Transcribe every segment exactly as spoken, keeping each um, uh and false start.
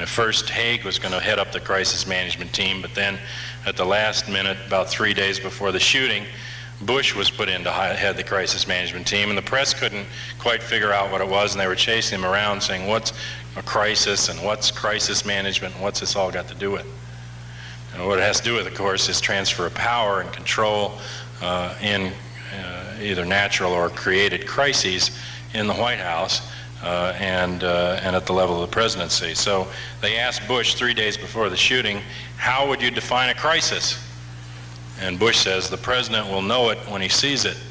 first, Haig was going to head up the crisis management team, but then at the last minute, about three days before the shooting, Bush was put in to head the crisis management team, and the press couldn't quite figure out what it was, and they were chasing him around saying, what's a crisis, and what's crisis management, and what's this all got to do with? And what it has to do with, of course, is transfer of power and control uh, in uh, either natural or created crises in the White House uh, and, uh, and at the level of the presidency. So they asked Bush three days before the shooting, how would you define a crisis? And Bush says, the president will know it when he sees it.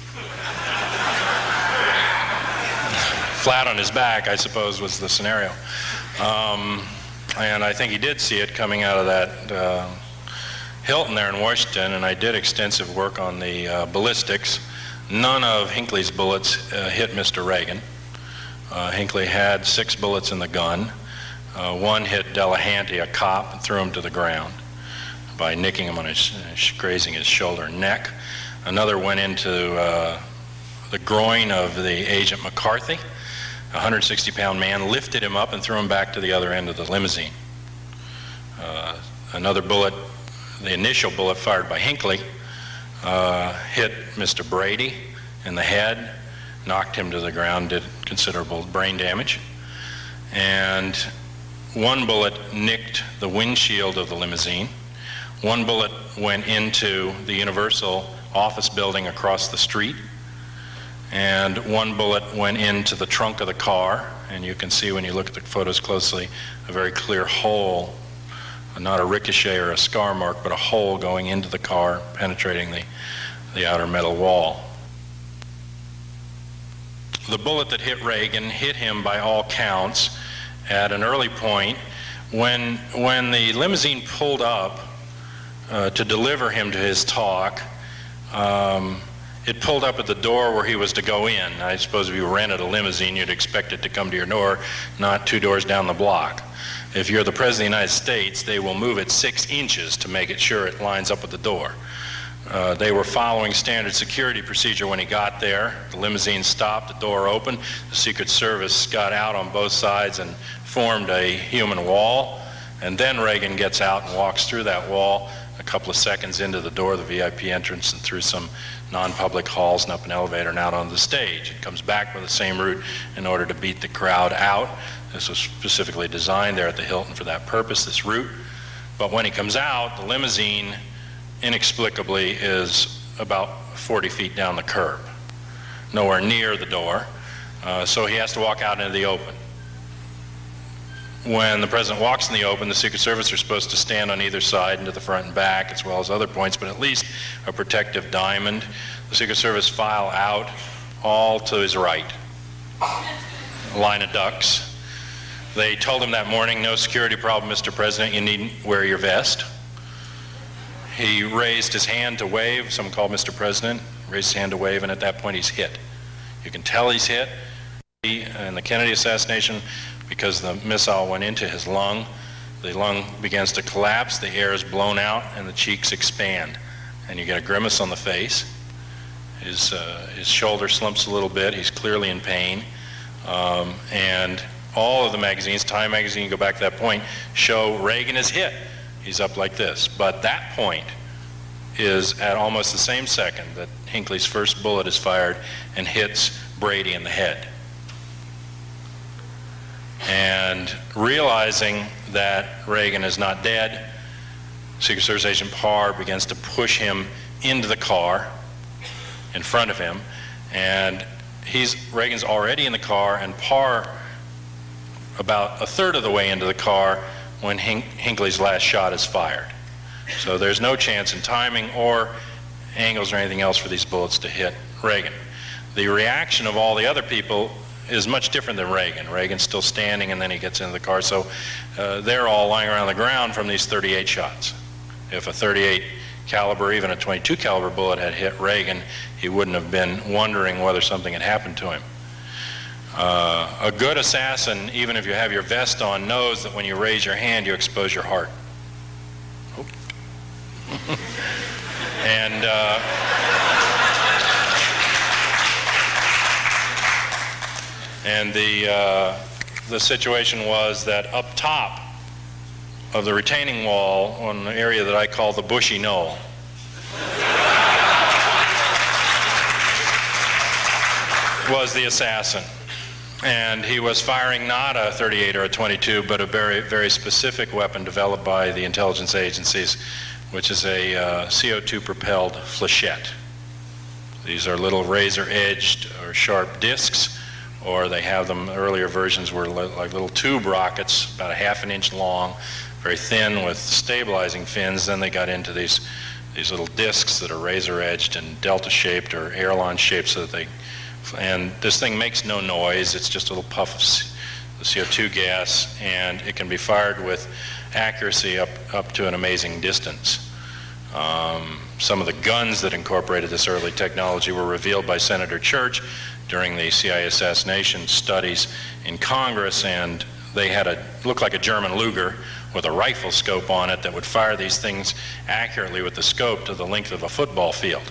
Flat on his back, I suppose, was the scenario. Um, and I think he did see it coming out of that uh, Hilton there in Washington, and I did extensive work on the uh, ballistics. None of Hinckley's bullets uh, hit Mister Reagan. Uh, Hinckley had six bullets in the gun. Uh, one hit Delahanty, a cop, and threw him to the ground by nicking him on his, grazing his shoulder and neck. Another went into uh, the groin of the agent McCarthy. A one hundred sixty pound man lifted him up and threw him back to the other end of the limousine. Uh, another bullet, the initial bullet fired by Hinckley, uh, hit Mister Brady in the head, knocked him to the ground, did considerable brain damage. And one bullet nicked the windshield of the limousine. One bullet went into the Universal office building across the street, and one bullet went into the trunk of the car, and you can see when you look at the photos closely a very clear hole, not a ricochet or a scar mark, but a hole going into the car, penetrating the, the outer metal wall. The bullet that hit Reagan hit him by all counts at an early point. When, when the limousine pulled up Uh, to deliver him to his talk, um, it pulled up at the door where he was to go in. I suppose if you rented a limousine, you'd expect it to come to your door, not two doors down the block. If you're the President of the United States, they will move it six inches to make it sure it lines up with the door. Uh, they were following standard security procedure when he got there. The limousine stopped, the door opened, the Secret Service got out on both sides and formed a human wall, and then Reagan gets out and walks through that wall a couple of seconds into the door of the V I P entrance and through some non-public halls and up an elevator and out on the stage. It comes back with the same route in order to beat the crowd out. This was specifically designed there at the Hilton for that purpose, this route. But when he comes out, the limousine inexplicably is about forty feet down the curb, nowhere near the door. Uh, so he has to walk out into the open. When the president walks in the open, the Secret Service are supposed to stand on either side and to the front and back, as well as other points, but at least a protective diamond. The Secret Service file out all to his right, a line of ducks. They told him that morning, no security problem, Mister President, you needn't wear your vest. He raised his hand to wave, someone called Mister President, raised his hand to wave, and at that point he's hit. You can tell he's hit. In the Kennedy assassination, because the missile went into his lung, the lung begins to collapse, the air is blown out, and the cheeks expand. And you get a grimace on the face. His, uh, his shoulder slumps a little bit, he's clearly in pain. Um, and all of the magazines, Time magazine, go back to that point, show Reagan is hit. He's up like this. But that point is at almost the same second that Hinckley's first bullet is fired and hits Brady in the head. And realizing that Reagan is not dead, Secret Service Agent Parr begins to push him into the car in front of him, and he's Reagan's already in the car, and Parr about a third of the way into the car when Hink Hinckley's last shot is fired. So there's no chance in timing or angles or anything else for these bullets to hit Reagan. The reaction of all the other people is much different than Reagan. Reagan's still standing, and then he gets into the car. So uh, they're all lying around the ground from these thirty-eight shots. If a thirty-eight caliber, even a twenty-two caliber bullet had hit Reagan, he wouldn't have been wondering whether something had happened to him. Uh, a good assassin, even if you have your vest on, knows that when you raise your hand, you expose your heart. Oh. and uh, And the, uh, the situation was that up top of the retaining wall on an area that I call the Bushy Knoll. Was the assassin. And he was firing not a thirty-eight or a twenty-two, but a very, very specific weapon developed by the intelligence agencies, which is a uh, C O two propelled flechette. These are little razor-edged or sharp discs, or they have them, earlier versions were li like little tube rockets, about a half an inch long, very thin with stabilizing fins. Then they got into these, these little discs that are razor-edged and delta-shaped or airline-shaped, so that they, and this thing makes no noise. It's just a little puff of C O two gas, and it can be fired with accuracy up, up to an amazing distance. Um, some of the guns that incorporated this early technology were revealed by Senator Church during the C I A assassination studies in Congress, and they had a, looked like a German Luger with a rifle scope on it that would fire these things accurately with the scope to the length of a football field.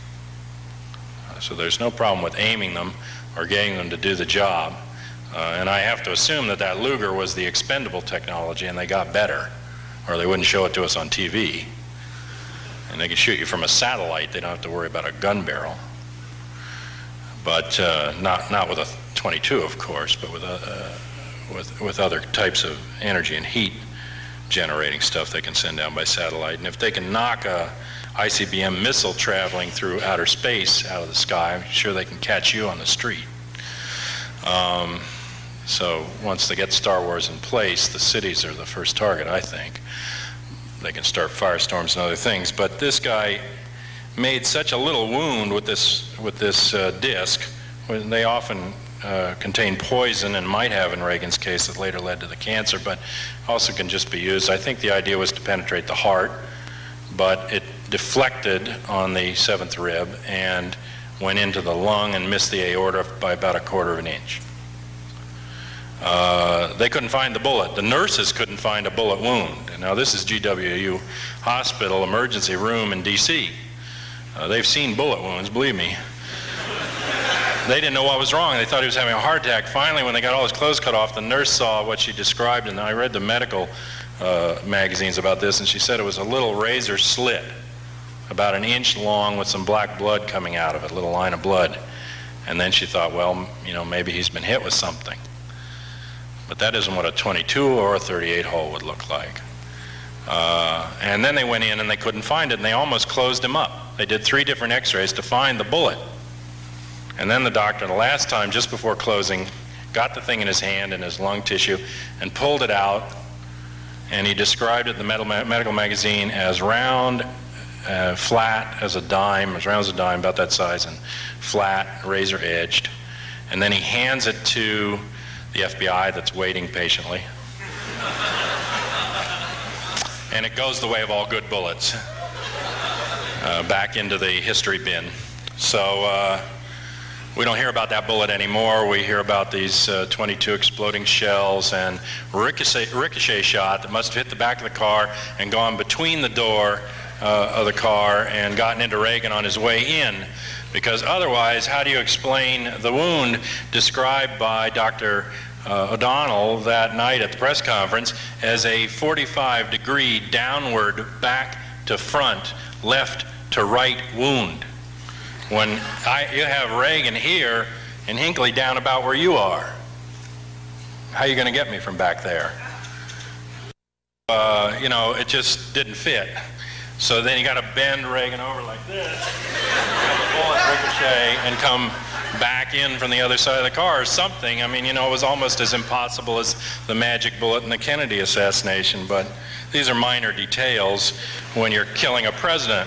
So there's no problem with aiming them or getting them to do the job. Uh, and I have to assume that that Luger was the expendable technology, and they got better, or they wouldn't show it to us on T V. And they can shoot you from a satellite. They don't have to worry about a gun barrel. But uh, not, not with a twenty-two, of course, but with, a, uh, with, with other types of energy and heat generating stuff they can send down by satellite. And if they can knock a I C B M missile traveling through outer space out of the sky, I'm sure they can catch you on the street. Um, so once they get Star Wars in place, the cities are the first target, I think. They can start firestorms and other things. But this guy made such a little wound with this, with this uh, disc, when they often uh, contain poison, and might have in Reagan's case, that later led to the cancer, but also can just be used. I think the idea was to penetrate the heart, but it deflected on the seventh rib and went into the lung and missed the aorta by about a quarter of an inch. Uh, they couldn't find the bullet. The nurses couldn't find a bullet wound. And now this is G W U Hospital emergency room in D C. Uh, they've seen bullet wounds, believe me. They didn't know what was wrong. They thought he was having a heart attack. Finally, when they got all his clothes cut off, the nurse saw what she described, and I read the medical uh, magazines about this, and she said it was a little razor slit, about an inch long with some black blood coming out of it, a little line of blood. And then she thought, well, you know, maybe he's been hit with something. But that isn't what a twenty-two or a thirty-eight hole would look like. Uh, and then they went in and they couldn't find it, and they almost closed him up. They did three different x-rays to find the bullet. And then the doctor, the last time, just before closing, got the thing in his hand, in his lung tissue, and pulled it out. And he described it in the medical magazine as round, uh, flat as a dime, as round as a dime, about that size, and flat, razor-edged. And then he hands it to the F B I that's waiting patiently. And it goes the way of all good bullets, uh, back into the history bin. So uh, we don't hear about that bullet anymore. We hear about these uh, twenty-two exploding shells and ricochet, ricochet shot that must have hit the back of the car and gone between the door uh, of the car and gotten into Reagan on his way in. Because otherwise, how do you explain the wound described by Doctor Uh, O'Donnell that night at the press conference as a forty-five degree downward, back to front, left to right wound? When I, you have Reagan here and Hinckley down about where you are. How are you going to get me from back there? Uh, you know, it just didn't fit. So then you got to bend Reagan over like this, have the bullet ricochet, and come back in from the other side of the car or something. I mean, you know, it was almost as impossible as the magic bullet in the Kennedy assassination, but these are minor details when you're killing a president.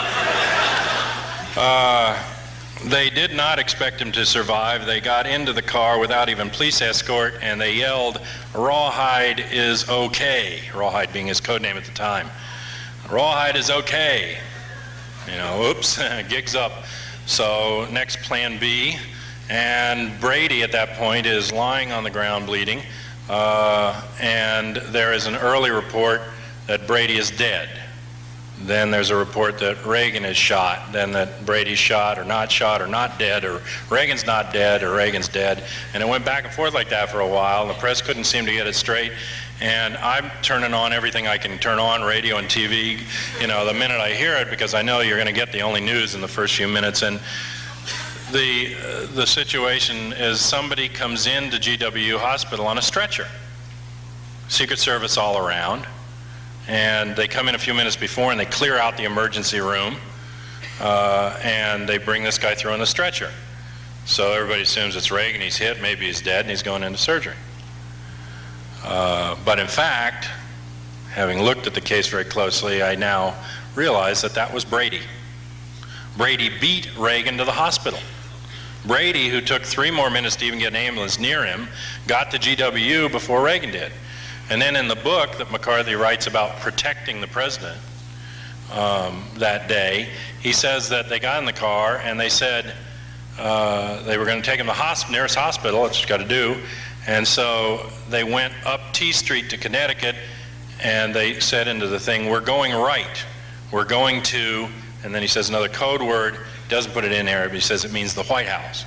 Uh, they did not expect him to survive. They got into the car without even police escort, and they yelled, "Rawhide is okay," Rawhide being his code name at the time. "Rawhide is okay." You know, oops, gig's up. So next, plan B, and Brady at that point is lying on the ground bleeding, uh, and there is an early report that Brady is dead. Then there's a report that Reagan is shot, then that Brady's shot or not shot or not dead, or Reagan's not dead or Reagan's dead, and it went back and forth like that for a while. The press couldn't seem to get it straight, And I'm turning on everything I can turn on, radio and T V, you know, the minute I hear it, because I know you're going to get the only news in the first few minutes. And the, uh, the situation is somebody comes into G W Hospital on a stretcher. Secret Service all around. And they come in a few minutes before and they clear out the emergency room. Uh, and they bring this guy through on a stretcher. So everybody assumes it's Reagan, he's hit, maybe he's dead, and he's going into surgery. Uh, but in fact, having looked at the case very closely, I now realize that that was Brady. Brady beat Reagan to the hospital. Brady, who took three more minutes to even get an ambulance near him, got to G W before Reagan did. And then in the book that McCarthy writes about protecting the president um, that day, he says that they got in the car and they said uh, they were going to take him to the hosp- nearest hospital, that's what you got to do. And so they went up T Street to Connecticut, and they said into the thing, we're going right. We're going to, and then he says another code word, doesn't put it in there, but he says it means the White House.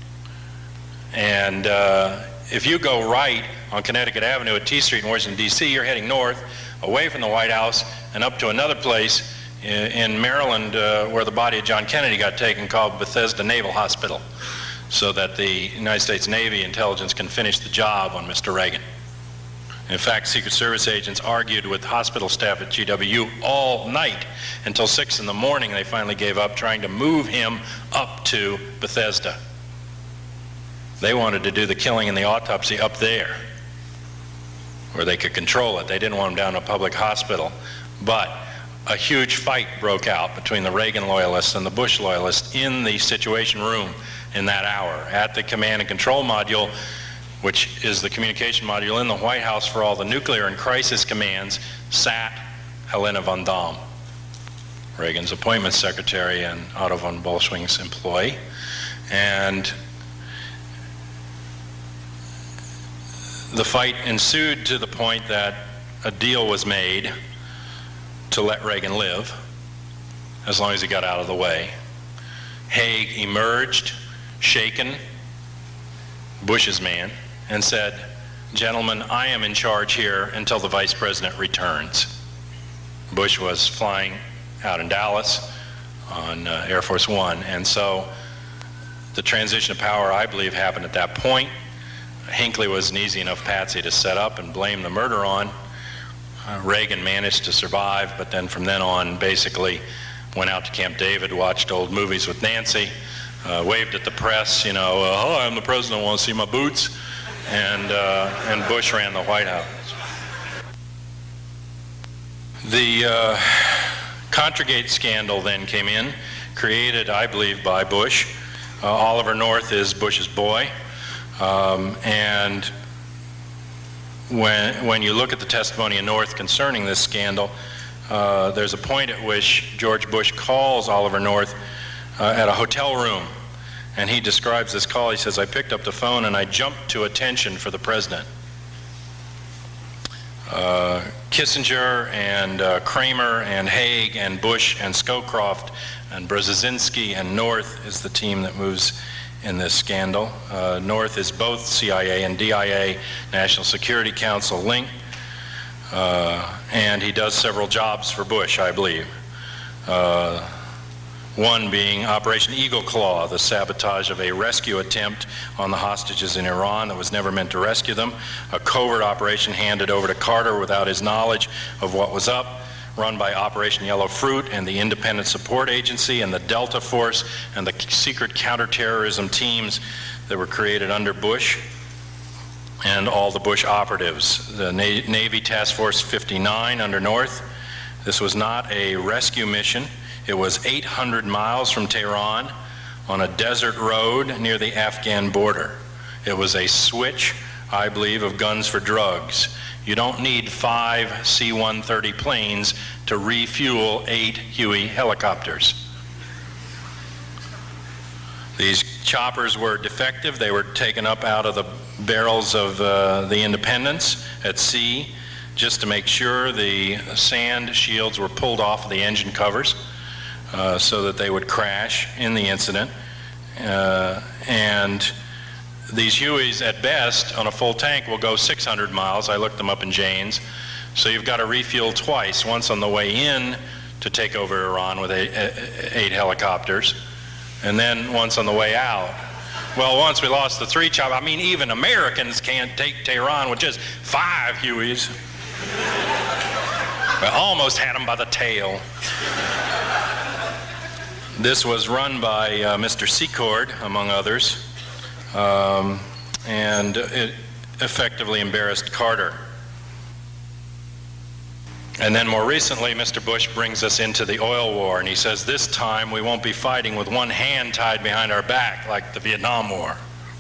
And uh, if you go right on Connecticut Avenue at T Street in Washington, D C, you're heading north, away from the White House, and up to another place in, in Maryland uh, where the body of John Kennedy got taken, called Bethesda Naval Hospital, so that the United States Navy intelligence can finish the job on Mister Reagan. In fact, Secret Service agents argued with hospital staff at G W all night until six in the morning. They finally gave up trying to move him up to Bethesda. They wanted to do the killing and the autopsy up there, where they could control it. They didn't want him down in a public hospital. But a huge fight broke out between the Reagan loyalists and the Bush loyalists in the Situation Room in that hour. At the command and control module, which is the communication module in the White House for all the nuclear and crisis commands, sat Helena von Dahm, Reagan's appointments secretary and Otto von Bolschwing's employee. And the fight ensued to the point that a deal was made to let Reagan live, as long as he got out of the way. Haig emerged, shaken, Bush's man, and said, gentlemen, I am in charge here until the vice president returns. Bush was flying out in Dallas on uh, Air Force One, and so the transition of power, I believe, happened at that point. Hinckley was an easy enough patsy to set up and blame the murder on. Uh, Reagan managed to survive, but then from then on basically went out to Camp David, watched old movies with Nancy, uh, waved at the press, you know, uh, oh, I'm the president, I want to see my boots, and, uh, and Bush ran the White House. The uh, Contragate scandal then came in, created, I believe, by Bush. Uh, Oliver North is Bush's boy. Um, and when, when you look at the testimony of North concerning this scandal, uh, there's a point at which George Bush calls Oliver North uh, at a hotel room, and he describes this call. He says, I picked up the phone and I jumped to attention for the president. Uh, Kissinger and uh, Kramer and Haig and Bush and Scowcroft and Brzezinski and North is the team that moves in this scandal. Uh, North is both C I A and D I A, National Security Council link, uh, and he does several jobs for Bush, I believe. Uh, one being Operation Eagle Claw, the sabotage of a rescue attempt on the hostages in Iran that was never meant to rescue them, a covert operation handed over to Carter without his knowledge of what was up, run by Operation Yellow Fruit and the Independent Support Agency and the Delta Force and the secret counterterrorism teams that were created under Bush and all the Bush operatives. The Na- Navy Task Force fifty-nine under North. This was not a rescue mission. It was eight hundred miles from Tehran on a desert road near the Afghan border. It was a switch, I believe, of guns for drugs. You don't need five C one thirty planes to refuel eight Huey helicopters. These choppers were defective. They were taken up out of the barrels of uh, the Independence at sea just to make sure the sand shields were pulled off of the engine covers uh, so that they would crash in the incident. Uh, and these Hueys, at best, on a full tank, will go six hundred miles. I looked them up in Jane's. So you've got to refuel twice, once on the way in to take over Iran with eight, eight helicopters, and then once on the way out. Well, once we lost the three chop, I mean, even Americans can't take Tehran with just five Hueys. We almost had them by the tail. This was run by uh, Mister Secord, among others, um, and it effectively embarrassed Carter. And then more recently, Mister Bush brings us into the oil war, and he says this time we won't be fighting with one hand tied behind our back like the Vietnam War.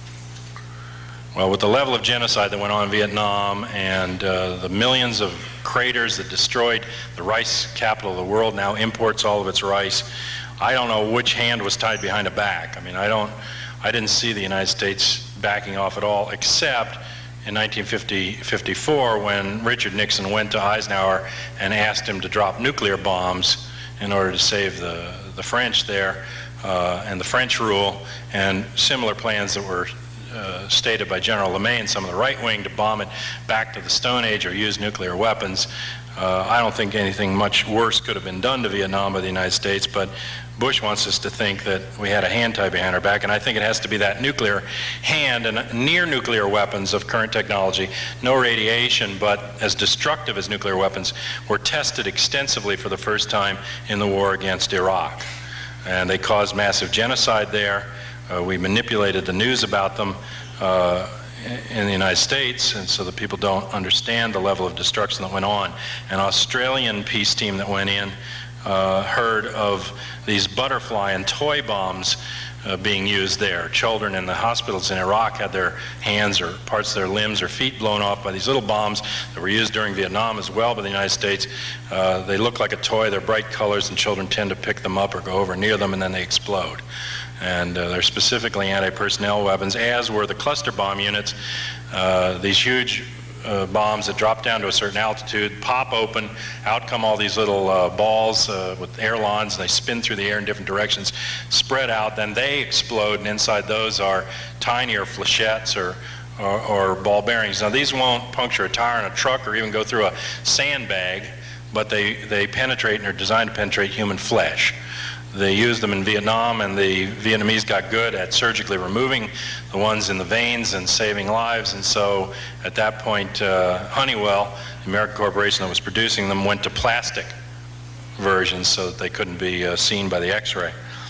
Well, with the level of genocide that went on in Vietnam and uh, the millions of craters that destroyed the rice capital of the world, now imports all of its rice, I don't know which hand was tied behind a back. I mean, I don't, I didn't see the United States backing off at all, except in nineteen fifty-four, when Richard Nixon went to Eisenhower and asked him to drop nuclear bombs in order to save the, the French there, uh, and the French rule, and similar plans that were uh, stated by General LeMay and some of the right wing to bomb it back to the Stone Age or use nuclear weapons. Uh, I don't think anything much worse could have been done to Vietnam by the United States, but Bush wants us to think that we had a hand tied behind our back, and I think it has to be that nuclear hand, and near nuclear weapons of current technology, no radiation, but as destructive as nuclear weapons, were tested extensively for the first time in the war against Iraq. And they caused massive genocide there. Uh, we manipulated the news about them uh, in the United States, and so that people don't understand the level of destruction that went on. An Australian peace team that went in uh, heard of these butterfly and toy bombs uh, being used there. Children in the hospitals in Iraq had their hands or parts of their limbs or feet blown off by these little bombs that were used during Vietnam as well by the United States. Uh, they look like a toy, they're bright colors, and children tend to pick them up or go over near them, and then they explode. And uh, they're specifically anti-personnel weapons, as were the cluster bomb units. Uh, these huge uh, bombs that drop down to a certain altitude, pop open, out come all these little uh, balls uh, with airlines, and they spin through the air in different directions, spread out, then they explode, and inside those are tinier flechettes or, or, or ball bearings. Now these won't puncture a tire in a truck or even go through a sandbag, but they, they penetrate and are designed to penetrate human flesh. They used them in Vietnam, and the Vietnamese got good at surgically removing the ones in the veins and saving lives. And so at that point, uh, Honeywell, the American corporation that was producing them, went to plastic versions so that they couldn't be uh, seen by the X-ray.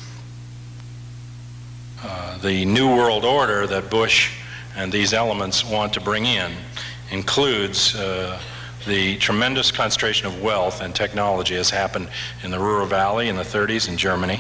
Uh, the New World Order that Bush and these elements want to bring in includes uh, the tremendous concentration of wealth and technology has happened in the Ruhr Valley in the thirties in Germany.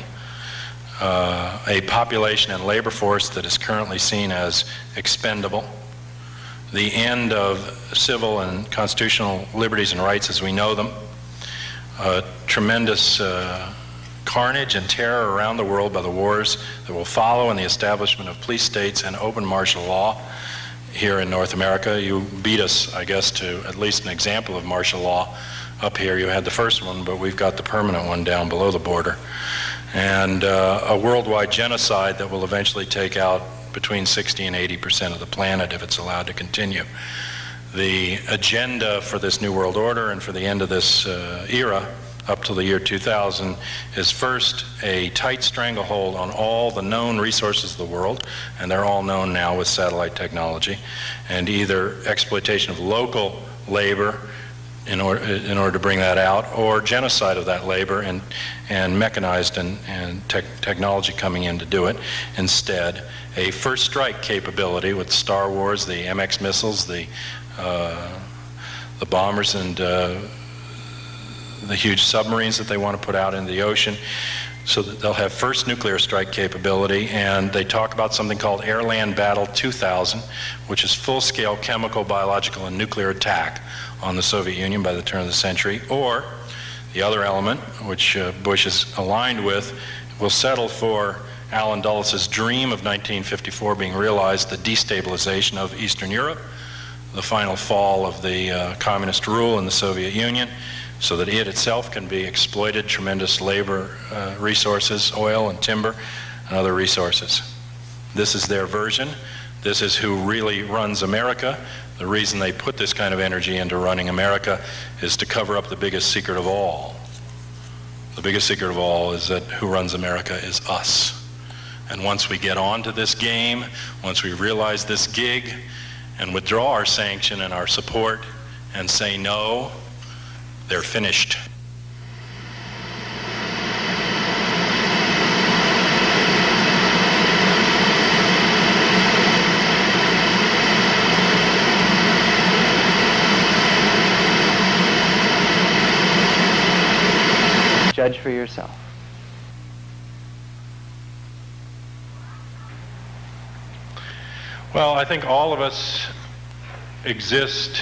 Uh, a population and labor force that is currently seen as expendable. The end of civil and constitutional liberties and rights as we know them. Uh, tremendous uh, carnage and terror around the world by the wars that will follow, and the establishment of police states and open martial law. Here in North America, you beat us, I guess, to at least an example of martial law. Up here you had the first one, but we've got the permanent one down below the border. And uh, a worldwide genocide that will eventually take out between sixty and eighty percent of the planet if it's allowed to continue. The agenda for this New World Order and for the end of this uh, era up to the year two thousand is first a tight stranglehold on all the known resources of the world, and they're all known now with satellite technology, and either exploitation of local labor in order, in order to bring that out, or genocide of that labor and, and mechanized and, and te technology coming in to do it. Instead, a first strike capability with Star Wars, the M X missiles, the, uh, the bombers, and uh, the huge submarines that they want to put out into the ocean, so that they'll have first nuclear strike capability. And they talk about something called Air-Land Battle two thousand, which is full-scale chemical, biological, and nuclear attack on the Soviet Union by the turn of the century. Or the other element, which uh, Bush is aligned with, will settle for Alan Dulles' dream of nineteen fifty-four being realized, the destabilization of Eastern Europe, the final fall of the uh, communist rule in the Soviet Union, so that it itself can be exploited, tremendous labor uh, resources, oil and timber and other resources. This is their version. This is who really runs America. The reason they put this kind of energy into running America is to cover up the biggest secret of all. The biggest secret of all is that who runs America is us. And once we get onto this game, once we realize this gig and withdraw our sanction and our support and say no, they're finished. Judge for yourself. Well, I think all of us exist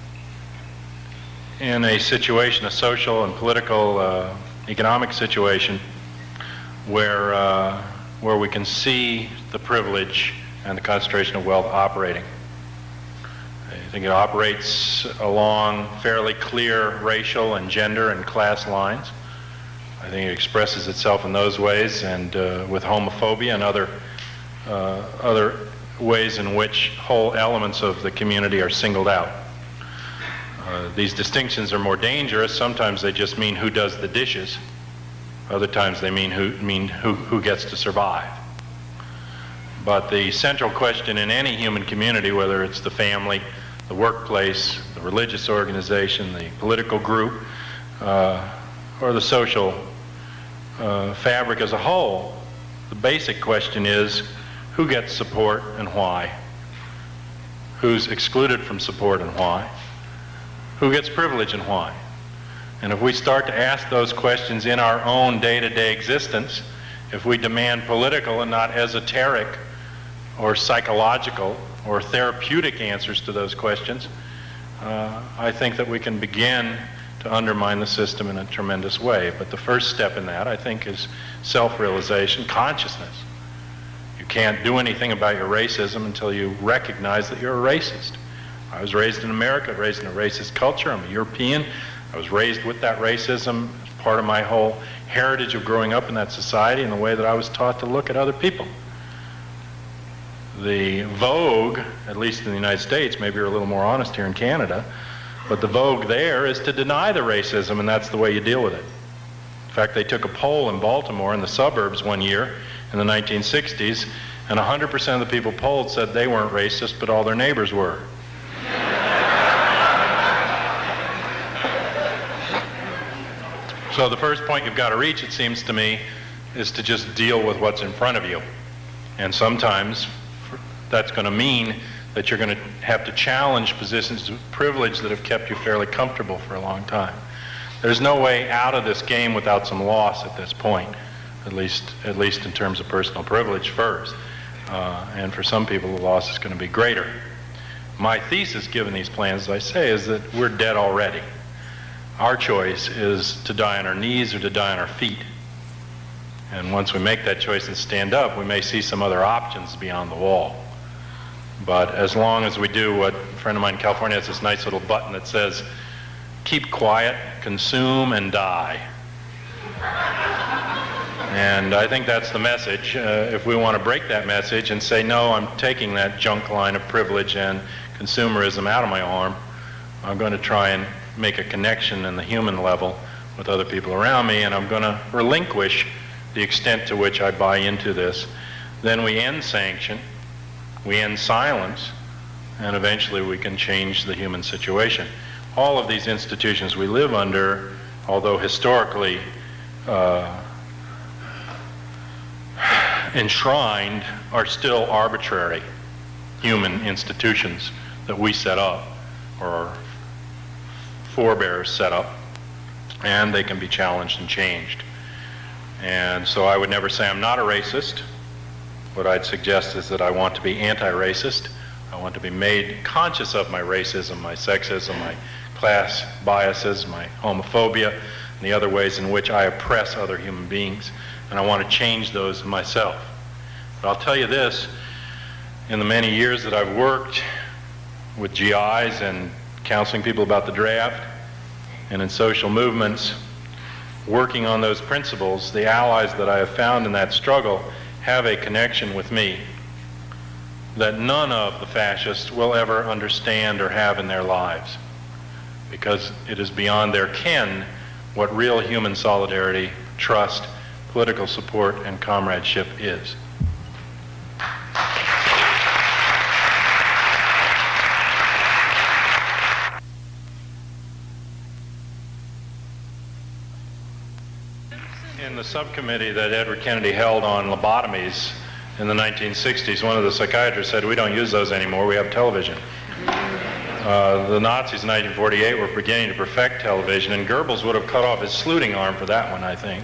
in a situation, a social and political, uh, economic situation, where, uh, where we can see the privilege and the concentration of wealth operating. I think it operates along fairly clear racial and gender and class lines. I think it expresses itself in those ways, and uh, with homophobia and other, uh, other ways in which whole elements of the community are singled out. Uh, these distinctions are more dangerous. Sometimes they just mean who does the dishes. Other times they mean who, mean who, who gets to survive. But the central question in any human community, whether it's the family, the workplace, the religious organization, the political group, uh, or the social uh, fabric as a whole, the basic question is who gets support and why? Who's excluded from support and why? Who gets privilege and why? And if we start to ask those questions in our own day-to-day existence, if we demand political and not esoteric or psychological or therapeutic answers to those questions, uh, I think that we can begin to undermine the system in a tremendous way. But the first step in that, I think, is self-realization, consciousness. You can't do anything about your racism until you recognize that you're a racist. I was raised in America, raised in a racist culture. I'm a European. I was raised with that racism as part of my whole heritage of growing up in that society and the way that I was taught to look at other people. The vogue, at least in the United States, maybe you're a little more honest here in Canada, but the vogue there is to deny the racism, and that's the way you deal with it. In fact, they took a poll in Baltimore in the suburbs one year in the nineteen sixties, and one hundred percent of the people polled said they weren't racist, but all their neighbors were. So the first point you've got to reach, it seems to me, is to just deal with what's in front of you. And sometimes that's going to mean that you're going to have to challenge positions of privilege that have kept you fairly comfortable for a long time. There's no way out of this game without some loss at this point, at least, at least in terms of personal privilege first. Uh, and for some people, the loss is going to be greater. My thesis, given these plans, as I say, is that we're dead already. Our choice is to die on our knees or to die on our feet. And once we make that choice and stand up, we may see some other options beyond the wall. But as long as we do what a friend of mine in California has this nice little button that says, keep quiet, consume, and die. And I think that's the message. Uh, if we want to break that message and say, no, I'm taking that junk line of privilege and consumerism out of my arm, I'm going to try and make a connection in the human level with other people around me, and I'm going to relinquish the extent to which I buy into this. Then we end sanction, we end silence, and eventually we can change the human situation. All of these institutions we live under, although historically uh, enshrined, are still arbitrary human institutions that we set up, or our forebears set up, and they can be challenged and changed. And so I would never say I'm not a racist. What I'd suggest is that I want to be anti-racist. I want to be made conscious of my racism, my sexism, my class biases, my homophobia, and the other ways in which I oppress other human beings. And I want to change those myself. But I'll tell you this, in the many years that I've worked with G Is and counseling people about the draft, and in social movements, working on those principles, the allies that I have found in that struggle have a connection with me that none of the fascists will ever understand or have in their lives, because it is beyond their ken what real human solidarity, trust, political support, and comradeship is. In the subcommittee that Edward Kennedy held on lobotomies in the nineteen sixties, one of the psychiatrists said, "We don't use those anymore, we have television." Uh, the Nazis in nineteen forty-eight were beginning to perfect television, and Goebbels would have cut off his saluting arm for that one, I think.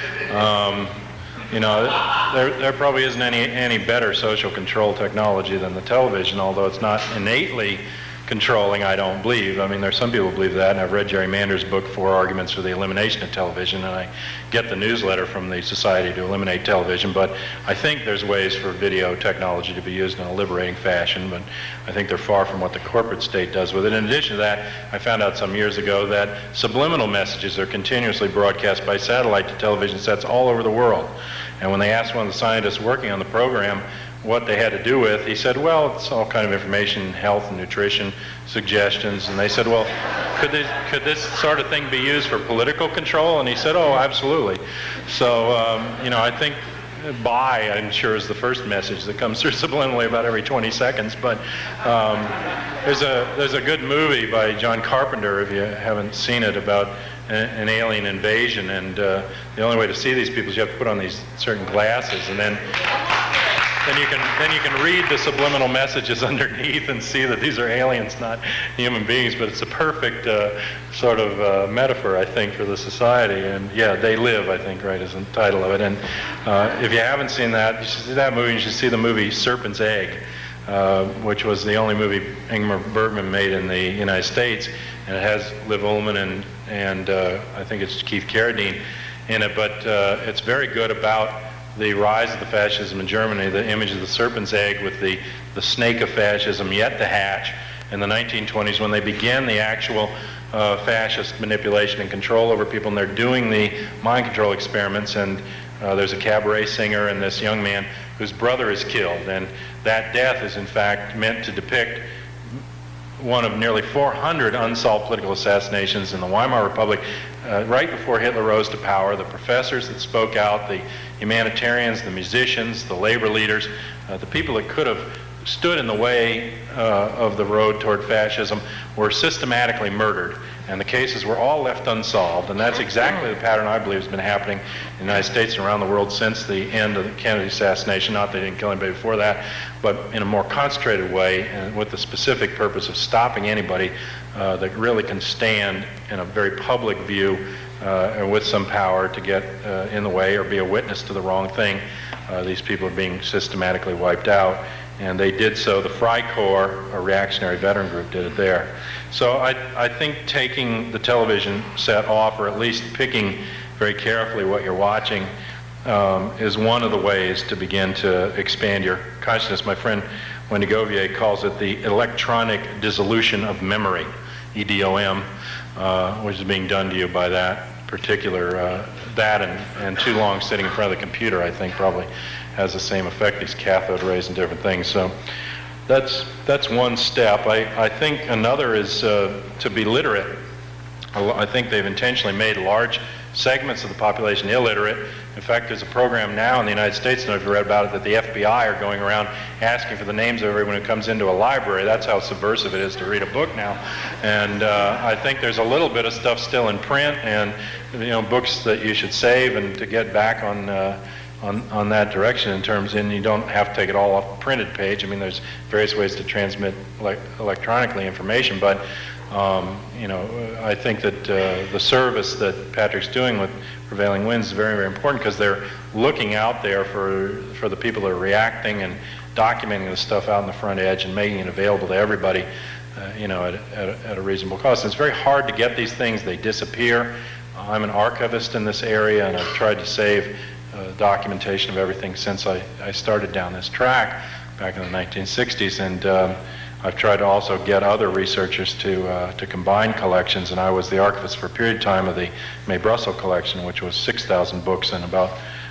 Um, you know, there, there probably isn't any, any better social control technology than the television, although it's not innately controlling, I don't believe. I mean, there's some people who believe that, and I've read Jerry Mander's book, Four Arguments for the Elimination of Television, and I get the newsletter from the Society to Eliminate Television, but I think there's ways for video technology to be used in a liberating fashion, but I think they're far from what the corporate state does with it. In addition to that, I found out some years ago that subliminal messages are continuously broadcast by satellite to television sets all over the world. And when they asked one of the scientists working on the program what they had to do with, he said, well, it's all kind of information, health and nutrition, suggestions. And they said, well, could this, could this sort of thing be used for political control? And he said, oh, absolutely. So, um, you know, I think buy, I'm sure, is the first message that comes through subliminally about every twenty seconds. But um, there's a there's a good movie by John Carpenter, if you haven't seen it, about an, an alien invasion. And uh, the only way to see these people is you have to put on these certain glasses, and then then you can then you can read the subliminal messages underneath and see that these are aliens, not human beings. But it's a perfect uh, sort of uh, metaphor, I think, for the society. And yeah, They Live, I think, right, is the title of it. And uh, if you haven't seen that, you should see that movie. You should see the movie Serpent's Egg, uh, which was the only movie Ingmar Bergman made in the United States, and it has Liv Ullmann and and uh, I think it's Keith Carradine in it. But uh, it's very good about the rise of the fascism in Germany, the image of the serpent's egg with the, the snake of fascism yet to hatch in the nineteen twenties, when they began the actual uh, fascist manipulation and control over people, and they're doing the mind control experiments. And uh, there's a cabaret singer and this young man whose brother is killed, and that death is in fact meant to depict one of nearly four hundred unsolved political assassinations in the Weimar Republic, uh, right before Hitler rose to power. The professors that spoke out, the humanitarians, the musicians, the labor leaders, uh, the people that could have stood in the way uh, of the road toward fascism were systematically murdered, and the cases were all left unsolved. And that's exactly the pattern I believe has been happening in the United States and around the world since the end of the Kennedy assassination. Not that they didn't kill anybody before that, but in a more concentrated way, and with the specific purpose of stopping anybody uh, that really can stand in a very public view uh, and with some power to get uh, in the way or be a witness to the wrong thing. Uh, these people are being systematically wiped out. And they did so. The Freikorps, a reactionary veteran group, did it there. So I, I think taking the television set off, or at least picking very carefully what you're watching, um, is one of the ways to begin to expand your consciousness. My friend Wendy Govier calls it the electronic dissolution of memory, E D O M, uh, which is being done to you by that particular, uh, that and, and too long sitting in front of the computer, I think, probably has the same effect, these cathode rays and different things. So that's that's one step. I, I think another is uh, to be literate. I think they've intentionally made large segments of the population illiterate. In fact, there's a program now in the United States, I don't know if you read about it, that the F B I are going around asking for the names of everyone who comes into a library. That's how subversive it is to read a book now. And uh, I think there's a little bit of stuff still in print, and you know, books that you should save and to get back on uh, On, on that direction in terms, and you don't have to take it all off the printed page. I mean, there's various ways to transmit ele electronically information, but um, you know, I think that uh, the service that Patrick's doing with Prevailing Winds is very, very important, because they're looking out there for for the people that are reacting and documenting the stuff out on the front edge and making it available to everybody, uh, you know, at, at, a, at a reasonable cost. And it's very hard to get these things; they disappear. I'm an archivist in this area, and I've tried to save Uh, documentation of everything since I, I started down this track back in the nineteen sixties, and um, I've tried to also get other researchers to uh, to combine collections, and I was the archivist for a period of time of the May Brussels collection, which was six thousand books and about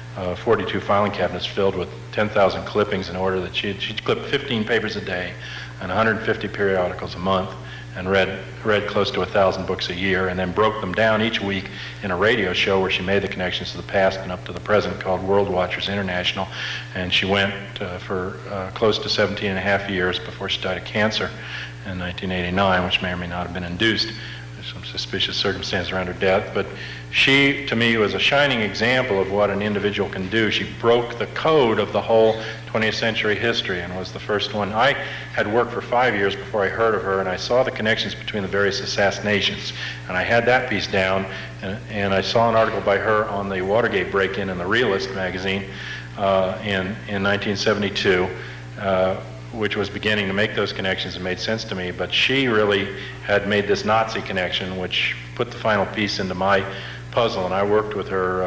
uh, forty-two filing cabinets filled with ten thousand clippings in order that she'd, she'd clip fifteen papers a day and one hundred fifty periodicals a month, and read, read close to a thousand books a year, and then broke them down each week in a radio show where she made the connections to the past and up to the present called World Watchers International. And she went uh, for uh, close to seventeen and a half years before she died of cancer in nineteen eighty-nine, which may or may not have been induced. There's some suspicious circumstance around her death, but she, to me, was a shining example of what an individual can do. She broke the code of the whole twentieth century history and was the first one. I had worked for five years before I heard of her, and I saw the connections between the various assassinations, and I had that piece down, and, and I saw an article by her on the Watergate break-in in the Realist magazine uh, in, in nineteen seventy-two, uh, which was beginning to make those connections and made sense to me. But she really had made this Nazi connection, which put the final piece into my puzzle, and I worked with her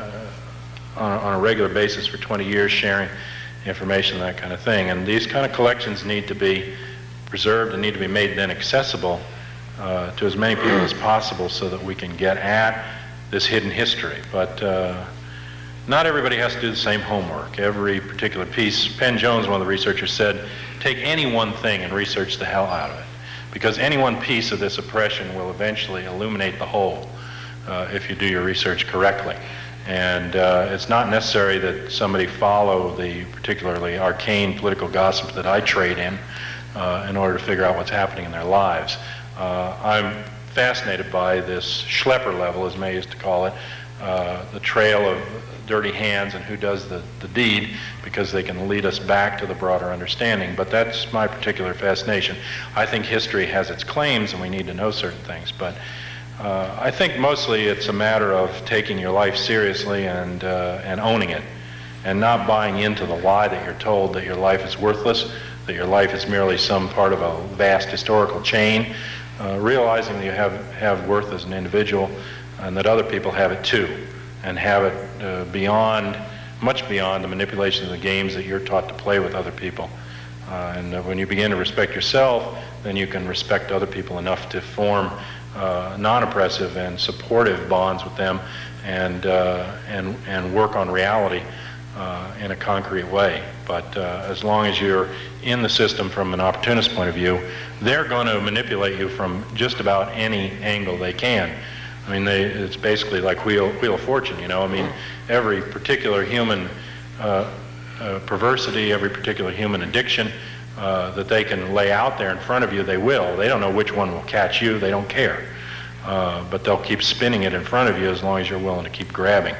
uh, on, a, on a regular basis for twenty years, sharing information and that kind of thing. And these kind of collections need to be preserved and need to be made then accessible uh, to as many people as possible so that we can get at this hidden history. But uh, not everybody has to do the same homework. Every particular piece, Penn Jones, one of the researchers, said, take any one thing and research the hell out of it, because any one piece of this oppression will eventually illuminate the whole uh, if you do your research correctly. And uh, it's not necessary that somebody follow the particularly arcane political gossip that I trade in uh, in order to figure out what's happening in their lives. Uh, I'm fascinated by this schlepper level, as May used to call it, uh, the trail of dirty hands and who does the, the deed, because they can lead us back to the broader understanding. But that's my particular fascination. I think history has its claims and we need to know certain things, but uh, I think mostly it's a matter of taking your life seriously and, uh, and owning it, and not buying into the lie that you're told that your life is worthless, that your life is merely some part of a vast historical chain, uh, realizing that you have, have worth as an individual and that other people have it too, and have it uh, beyond, much beyond the manipulation of the games that you're taught to play with other people. Uh, and uh, when you begin to respect yourself, then you can respect other people enough to form uh, non-oppressive and supportive bonds with them, and, uh, and, and work on reality uh, in a concrete way. But uh, as long as you're in the system from an opportunist point of view, they're going to manipulate you from just about any angle they can. I mean, they, it's basically like Wheel, Wheel of Fortune, you know. I mean, every particular human uh, uh, perversity, every particular human addiction uh, that they can lay out there in front of you, they will. They don't know which one will catch you. They don't care. Uh, but they'll keep spinning it in front of you as long as you're willing to keep grabbing.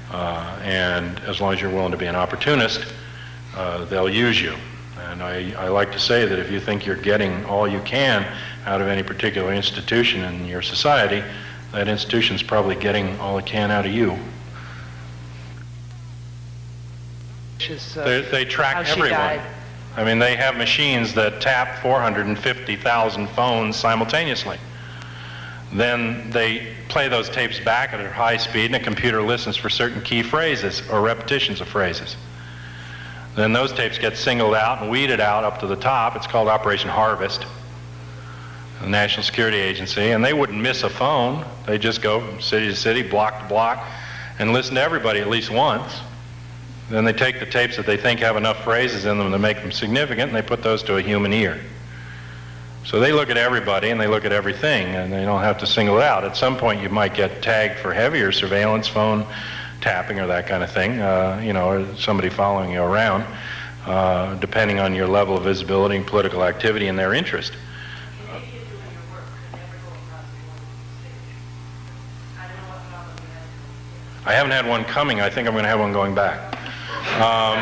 Uh, and as long as you're willing to be an opportunist, uh, they'll use you. And I, I like to say that if you think you're getting all you can out of any particular institution in your society, that institution's probably getting all it can out of you. Just, uh, they, they track everyone. Died. I mean, they have machines that tap four hundred fifty thousand phones simultaneously. Then they play those tapes back at a high speed, and a computer listens for certain key phrases or repetitions of phrases. Then those tapes get singled out and weeded out up to the top. It's called Operation Harvest, the National Security Agency, and they wouldn't miss a phone. They just go from city to city, block to block, and listen to everybody at least once. Then they take the tapes that they think have enough phrases in them to make them significant, and they put those to a human ear. So they look at everybody and they look at everything, and they don't have to single it out. At some point you might get tagged for heavier surveillance, phone tapping or that kind of thing, uh, you know, or somebody following you around, uh, depending on your level of visibility and political activity and their interest. I haven't had one coming. I think I'm going to have one going back. Um,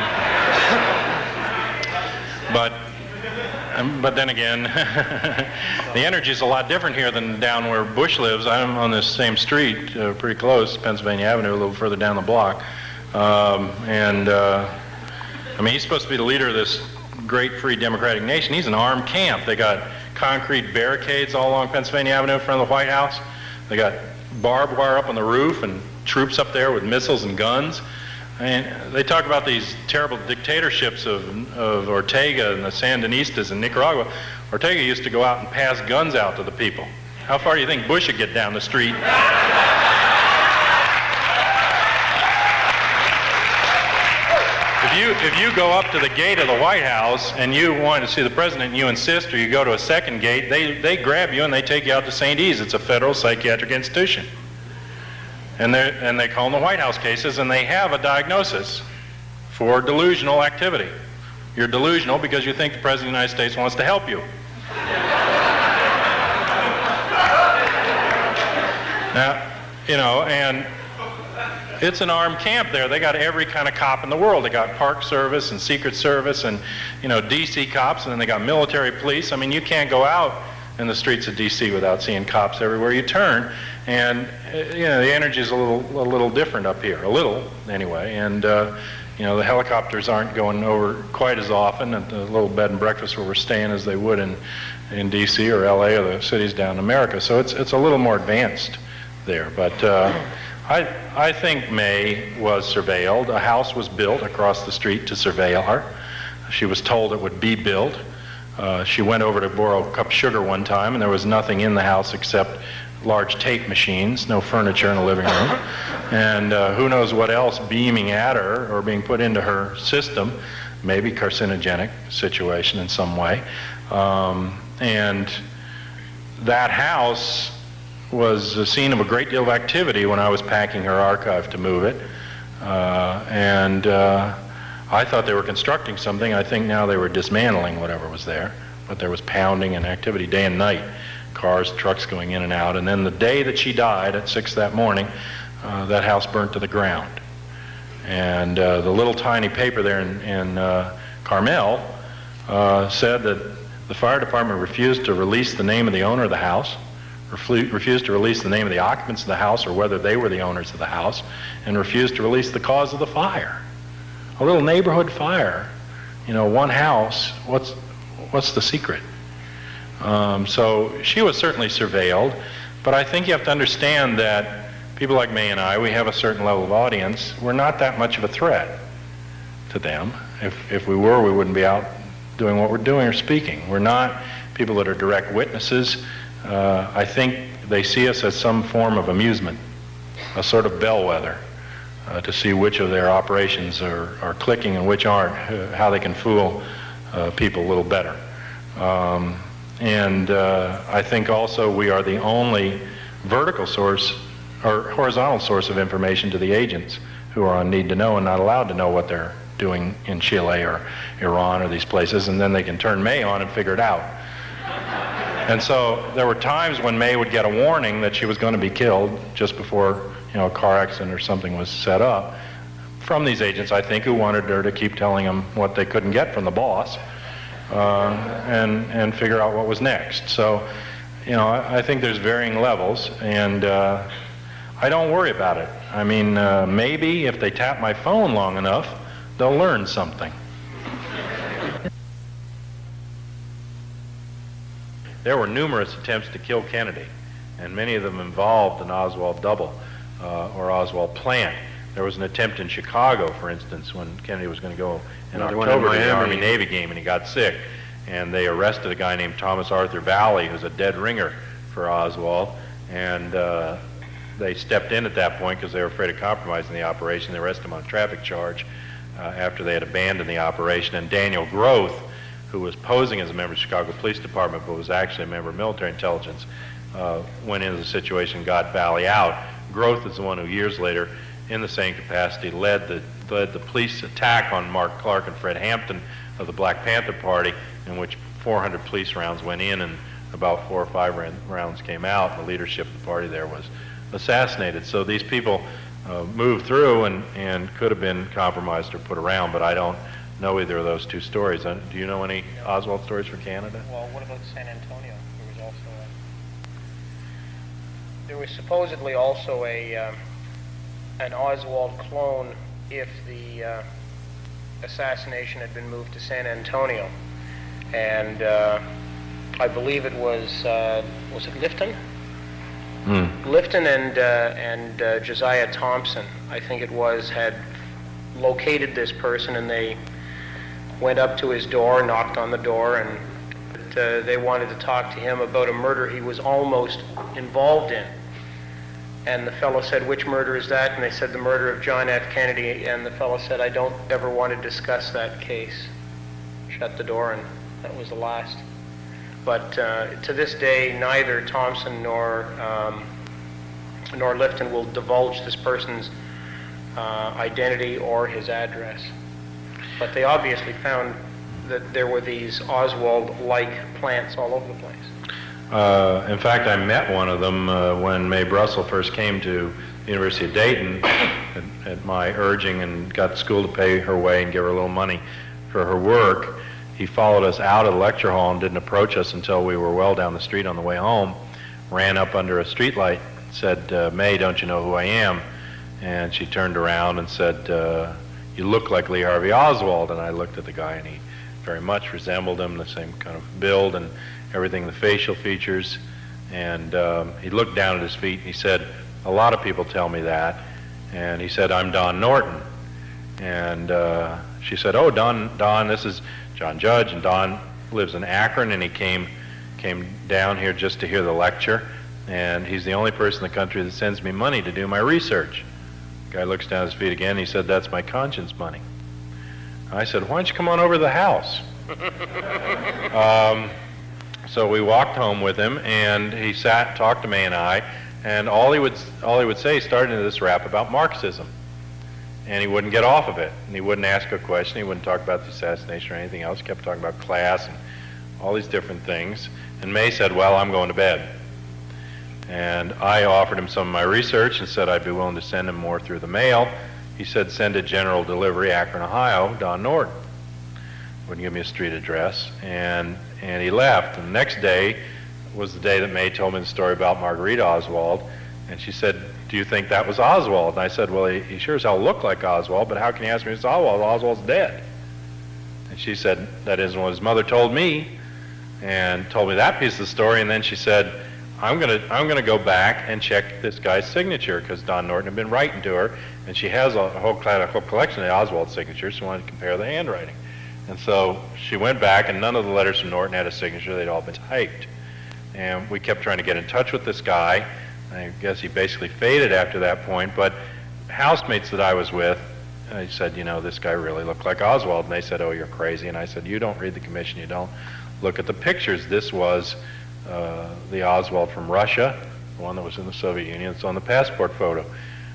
but, um, but then again, the energy is a lot different here than down where Bush lives. I'm on this same street, uh, pretty close, Pennsylvania Avenue, a little further down the block. Um, and, uh, I mean, he's supposed to be the leader of this great free democratic nation. He's an armed camp. They got concrete barricades all along Pennsylvania Avenue in front of the White House. They got barbed wire up on the roof and troops up there with missiles and guns. I mean, they talk about these terrible dictatorships of, of Ortega and the Sandinistas in Nicaragua. Ortega used to go out and pass guns out to the people. How far do you think Bush would get down the street? if you if you go up to the gate of the White House and you want to see the president and you insist, or you go to a second gate, they they grab you and they take you out to Saint E's. It's a federal psychiatric institution, and they and they call them the White House cases, and they have a diagnosis for delusional activity. You're delusional because you think the president of the United States wants to help you. Now, you know, and it's an armed camp there. They got every kind of cop in the world. They got Park Service and Secret Service and, you know, D C cops, and then they got military police. I mean, you can't go out in the streets of D C without seeing cops everywhere you turn. And, you know, the energy is a little, a little different up here, a little anyway. And, uh, you know, the helicopters aren't going over quite as often at the little bed and breakfast where we're staying as they would in, in D C or L A or the cities down in America. So it's, it's a little more advanced there. But uh, I, I think May was surveilled. A house was built across the street to surveil her. She was told it would be built. Uh, she went over to borrow a cup of sugar one time, and there was nothing in the house except large tape machines, no furniture in the living room, and uh, who knows what else beaming at her or being put into her system, maybe carcinogenic situation in some way. Um, and that house was the scene of a great deal of activity when I was packing her archive to move it. Uh, and uh, I thought they were constructing something. I think now they were dismantling whatever was there. But there was pounding and activity day and night. Cars, trucks going in and out. And then the day that she died, at six that morning, uh, that house burnt to the ground. And uh, the little tiny paper there in, in uh, Carmel uh, said that the fire department refused to release the name of the owner of the house, refused to release the name of the occupants of the house or whether they were the owners of the house, and refused to release the cause of the fire. A little neighborhood fire, you know, one house, what's, what's the secret? Um, so she was certainly surveilled, but I think you have to understand that people like May and I, we have a certain level of audience. We're not that much of a threat to them. If, if we were, we wouldn't be out doing what we're doing or speaking. We're not people that are direct witnesses. Uh, I think they see us as some form of amusement, a sort of bellwether, uh, to see which of their operations are, are clicking and which aren't, uh, how they can fool uh, people a little better. Um, and uh, I think also we are the only vertical source or horizontal source of information to the agents who are on need to know and not allowed to know what they're doing in Chile or Iran or these places, and then they can turn May on and figure it out. And so there were times when May would get a warning that she was going to be killed just before, you know, a car accident or something was set up from these agents, I think, who wanted her to keep telling them what they couldn't get from the boss uh, and, and figure out what was next. So, you know, I, I think there's varying levels, and uh, I don't worry about it. I mean, uh, maybe if they tap my phone long enough, they'll learn something. There were numerous attempts to kill Kennedy, and many of them involved an Oswald double uh, or Oswald plant. There was an attempt in Chicago, for instance, when Kennedy was going to go in Another October in to the Army-Navy game, and he got sick. And they arrested a guy named Thomas Arthur Valley, who's a dead ringer for Oswald, and uh, they stepped in at that point because they were afraid of compromising the operation. They arrested him on a traffic charge uh, after they had abandoned the operation. And Daniel Groth, who was posing as a member of the Chicago Police Department but was actually a member of military intelligence, uh, went into the situation, got Valley out. Groth is the one who years later, in the same capacity, led the, led the police attack on Mark Clark and Fred Hampton of the Black Panther Party, in which four hundred police rounds went in and about four or five rounds came out, and the leadership of the party there was assassinated. So these people uh, moved through and, and could have been compromised or put around, but I don't know either of those two stories. Uh, do you know any Oswald stories for Canada? Well, what about San Antonio? There was also a, there was supposedly also a um, an Oswald clone if the uh, assassination had been moved to San Antonio, and uh, I believe it was uh, was it Lifton? Mm. Lifton and uh, and uh, Josiah Thompson, I think it was, had located this person, and they went up to his door, knocked on the door, and uh, they wanted to talk to him about a murder he was almost involved in. And the fellow said, "Which murder is that?" And they said, "The murder of John F. Kennedy." And the fellow said, "I don't ever want to discuss that case." Shut the door, and that was the last. But uh, to this day, neither Thompson nor um, nor Lifton will divulge this person's uh, identity or his address. But they obviously found that there were these Oswald-like plants all over the place. Uh, in fact, I met one of them uh, when Mae Brussel first came to the University of Dayton at, at my urging, and got the school to pay her way and give her a little money for her work. He followed us out of the lecture hall and didn't approach us until we were well down the street on the way home, ran up under a streetlight, said, uh, "Mae, don't you know who I am?" And she turned around and said, uh, "You look like Lee Harvey Oswald." And I looked at the guy, and he very much resembled him, the same kind of build and everything, the facial features. And um, he looked down at his feet and he said, "A lot of people tell me that." And he said, "I'm Don Norton." And uh, she said, "Oh, Don, Don, this is John Judge, and Don lives in Akron, and he came came down here just to hear the lecture, and he's the only person in the country that sends me money to do my research." The guy looks down at his feet again, and he said, "That's my conscience money." I said, "Why don't you come on over to the house?" um, so we walked home with him, and he sat, talked to Mae and I, and all he would all he would say started into this rap about Marxism. And he wouldn't get off of it. And he wouldn't ask a question. He wouldn't talk about the assassination or anything else. He kept talking about class and all these different things. And Mae said, "Well, I'm going to bed." And I offered him some of my research and said I'd be willing to send him more through the mail. He said, "Send it general delivery, Akron, Ohio, Don Norton." Wouldn't give me a street address. And, and he left. And the next day was the day that Mae told me the story about Margarita Oswald. And she said, "Do you think that was Oswald?" And I said, "Well, he, he sure as hell looked like Oswald, but how can you ask me if it's Oswald? Oswald's dead." And she said, "That isn't what his mother told me," and told me that piece of the story. And then she said, I'm gonna, I'm gonna go back and check this guy's signature, because Don Norton had been writing to her, and she has a whole, a whole collection of Oswald signatures, so she wanted to compare the handwriting. And so she went back, and none of the letters from Norton had a signature. They'd all been typed. And we kept trying to get in touch with this guy. I guess he basically faded after that point, but housemates that I was with, I said, "You know, this guy really looked like Oswald." And they said, "Oh, you're crazy." And I said, "You don't read the commission, you don't look at the pictures." This was uh, the Oswald from Russia, the one that was in the Soviet Union. It's on the passport photo.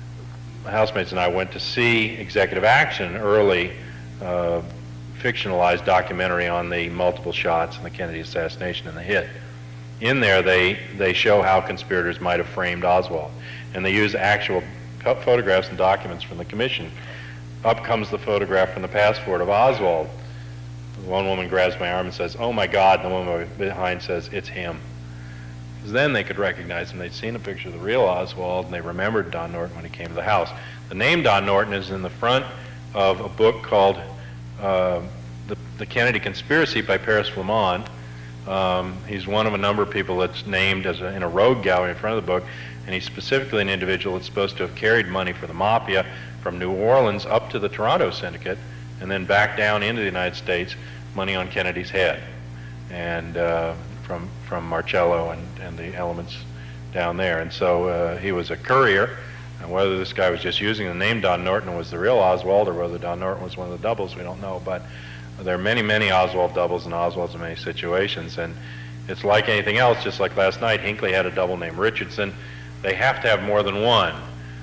My housemates and I went to see Executive Action, an early uh, fictionalized documentary on the multiple shots and the Kennedy assassination and the hit. In there, they, they show how conspirators might have framed Oswald. And they use actual photographs and documents from the commission. Up comes the photograph from the passport of Oswald. One woman grabs my arm and says, "Oh my God," and the woman behind says, "It's him." Because then they could recognize him. They'd seen a picture of the real Oswald, and they remembered Don Norton when he came to the house. The name Don Norton is in the front of a book called uh, the, the Kennedy Conspiracy by Paris Flamand. Um, he's one of a number of people that's named as a, in a rogue gallery in front of the book, and he's specifically an individual that's supposed to have carried money for the mafia from New Orleans up to the Toronto Syndicate, and then back down into the United States, money on Kennedy's head, and uh, from from Marcello and, and the elements down there. And so uh, he was a courier, and whether this guy was just using the name Don Norton was the real Oswald, or whether Don Norton was one of the doubles, we don't know. But there are many, many Oswald doubles and Oswalds in many situations, and it's like anything else. Just like last night, Hinckley had a double named Richardson. They have to have more than one.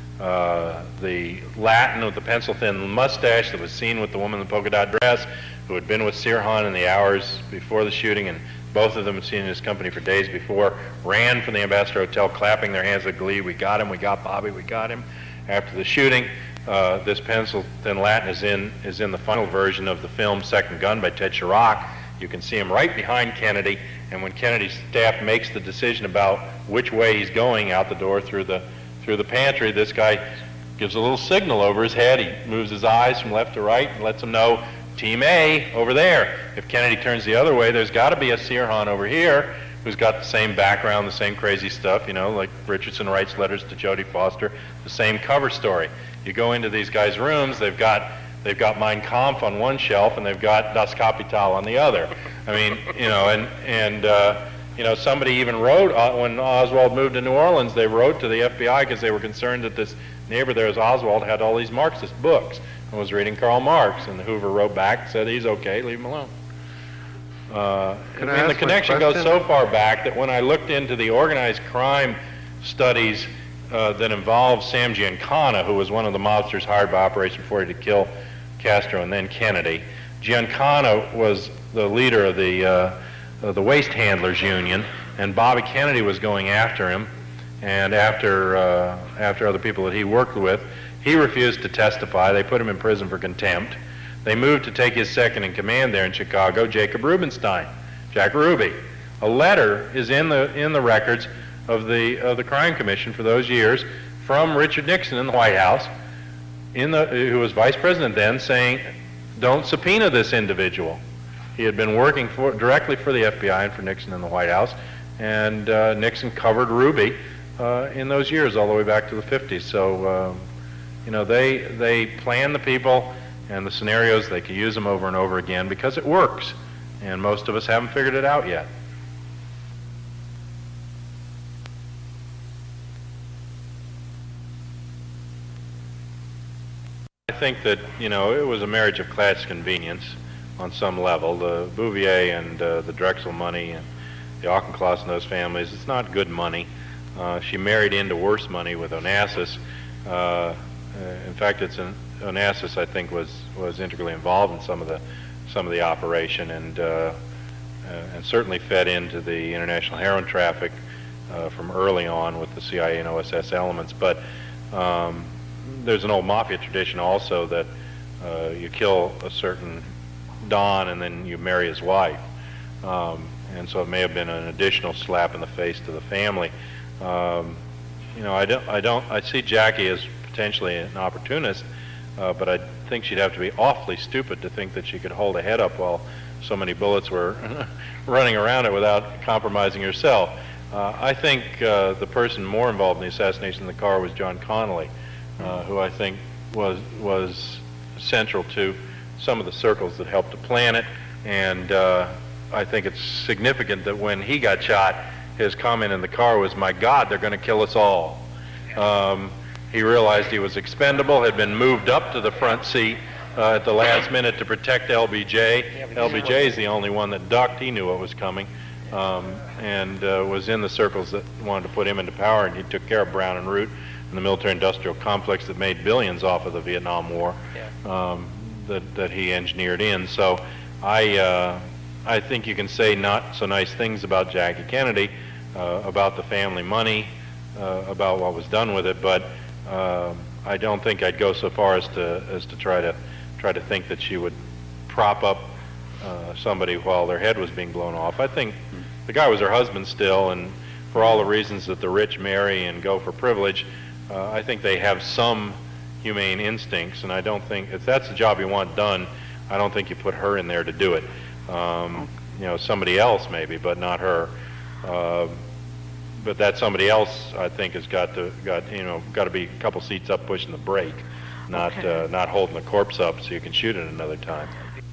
Uh, the Latin with the pencil-thin mustache that was seen with the woman in the polka dot dress, who had been with Sirhan in the hours before the shooting, and both of them had seen in his company for days before, ran from the Ambassador Hotel clapping their hands with glee. "We got him, we got Bobby, we got him." After the shooting, uh, this pencil-thin Latin is in, is in the final version of the film Second Gun by Ted Chirac. You can see him right behind Kennedy, and when Kennedy's staff makes the decision about which way he's going out the door through the through the pantry, this guy gives a little signal over his head. He moves his eyes from left to right and lets them know, "Team A over there." If Kennedy turns the other way, there's got to be a Sirhan over here who's got the same background, the same crazy stuff, you know, like Richardson writes letters to Jodie Foster, the same cover story. You go into these guys' rooms, they've got they've got Mein Kampf on one shelf and they've got Das Kapital on the other. I mean, you know, and and uh, you know, somebody even wrote, uh, when Oswald moved to New Orleans, they wrote to the F B I because they were concerned that this neighbor there, as Oswald, had all these Marxist books and was reading Karl Marx, and Hoover wrote back and said, he's okay, leave him alone. Uh, I mean, the connection goes so far back that when I looked into the organized crime studies uh, that involved Sam Giancana, who was one of the mobsters hired by Operation forty to kill Castro and then Kennedy, Giancana was the leader of the, uh, of the Waste Handlers Union, and Bobby Kennedy was going after him, and after, uh, after other people that he worked with. He refused to testify. They put him in prison for contempt. They moved to take his second in command there in Chicago, Jacob Rubenstein, Jack Ruby. A letter is in the, in the records of the, of the Crime Commission for those years from Richard Nixon in the White House, in the, who was vice president then, saying, don't subpoena this individual. He had been working for, directly for the F B I and for Nixon in the White House, and uh, Nixon covered Ruby uh, in those years all the way back to the fifties. So, uh, you know, they, they plan the people and the scenarios. They can use them over and over again because it works, and most of us haven't figured it out yet. I think that, you know, it was a marriage of class convenience on some level. The Bouvier and uh, the Drexel money and the Auchincloss and those families, it's not good money. Uh, she married into worse money with Onassis. Uh, in fact, it's an, Onassis, I think, was was integrally involved in some of the some of the operation, and uh, uh, and certainly fed into the international heroin traffic uh, from early on with the C I A and O S S elements. But um, there's an old mafia tradition also that uh, you kill a certain Don and then you marry his wife, um, and so it may have been an additional slap in the face to the family. Um, you know, I don't, I don't, I see Jackie as potentially an opportunist, uh, but I think she'd have to be awfully stupid to think that she could hold a head up while so many bullets were running around it without compromising herself. Uh, I think uh, the person more involved in the assassination in the car was John Connolly, uh, who I think was was central to some of the circles that helped to plan it, and uh, I think it's significant that when he got shot, his comment in the car was, "My God, they're going to kill us all." Um, he realized he was expendable, had been moved up to the front seat uh, at the last minute to protect L B J. L B J is the only one that ducked. He knew what was coming, um, and uh, was in the circles that wanted to put him into power, and he took care of Brown and Root and the military-industrial complex that made billions off of the Vietnam War. Um, that, that he engineered in. So I, uh, I think you can say not so nice things about Jackie Kennedy, uh, about the family money, uh, about what was done with it, but uh, I don't think I'd go so far as to, as to try to, try to think that she would prop up uh, somebody while their head was being blown off. I think the guy was her husband still, and for all the reasons that the rich marry and go for privilege, uh, I think they have some humane instincts, and I don't think, if that's the job you want done, I don't think you put her in there to do it. Um, you know, somebody else maybe, but not her. Uh, but that somebody else, I think, has got to, got you know, got to be a couple seats up pushing the brake, not Okay. uh, not holding the corpse up so you can shoot it another time.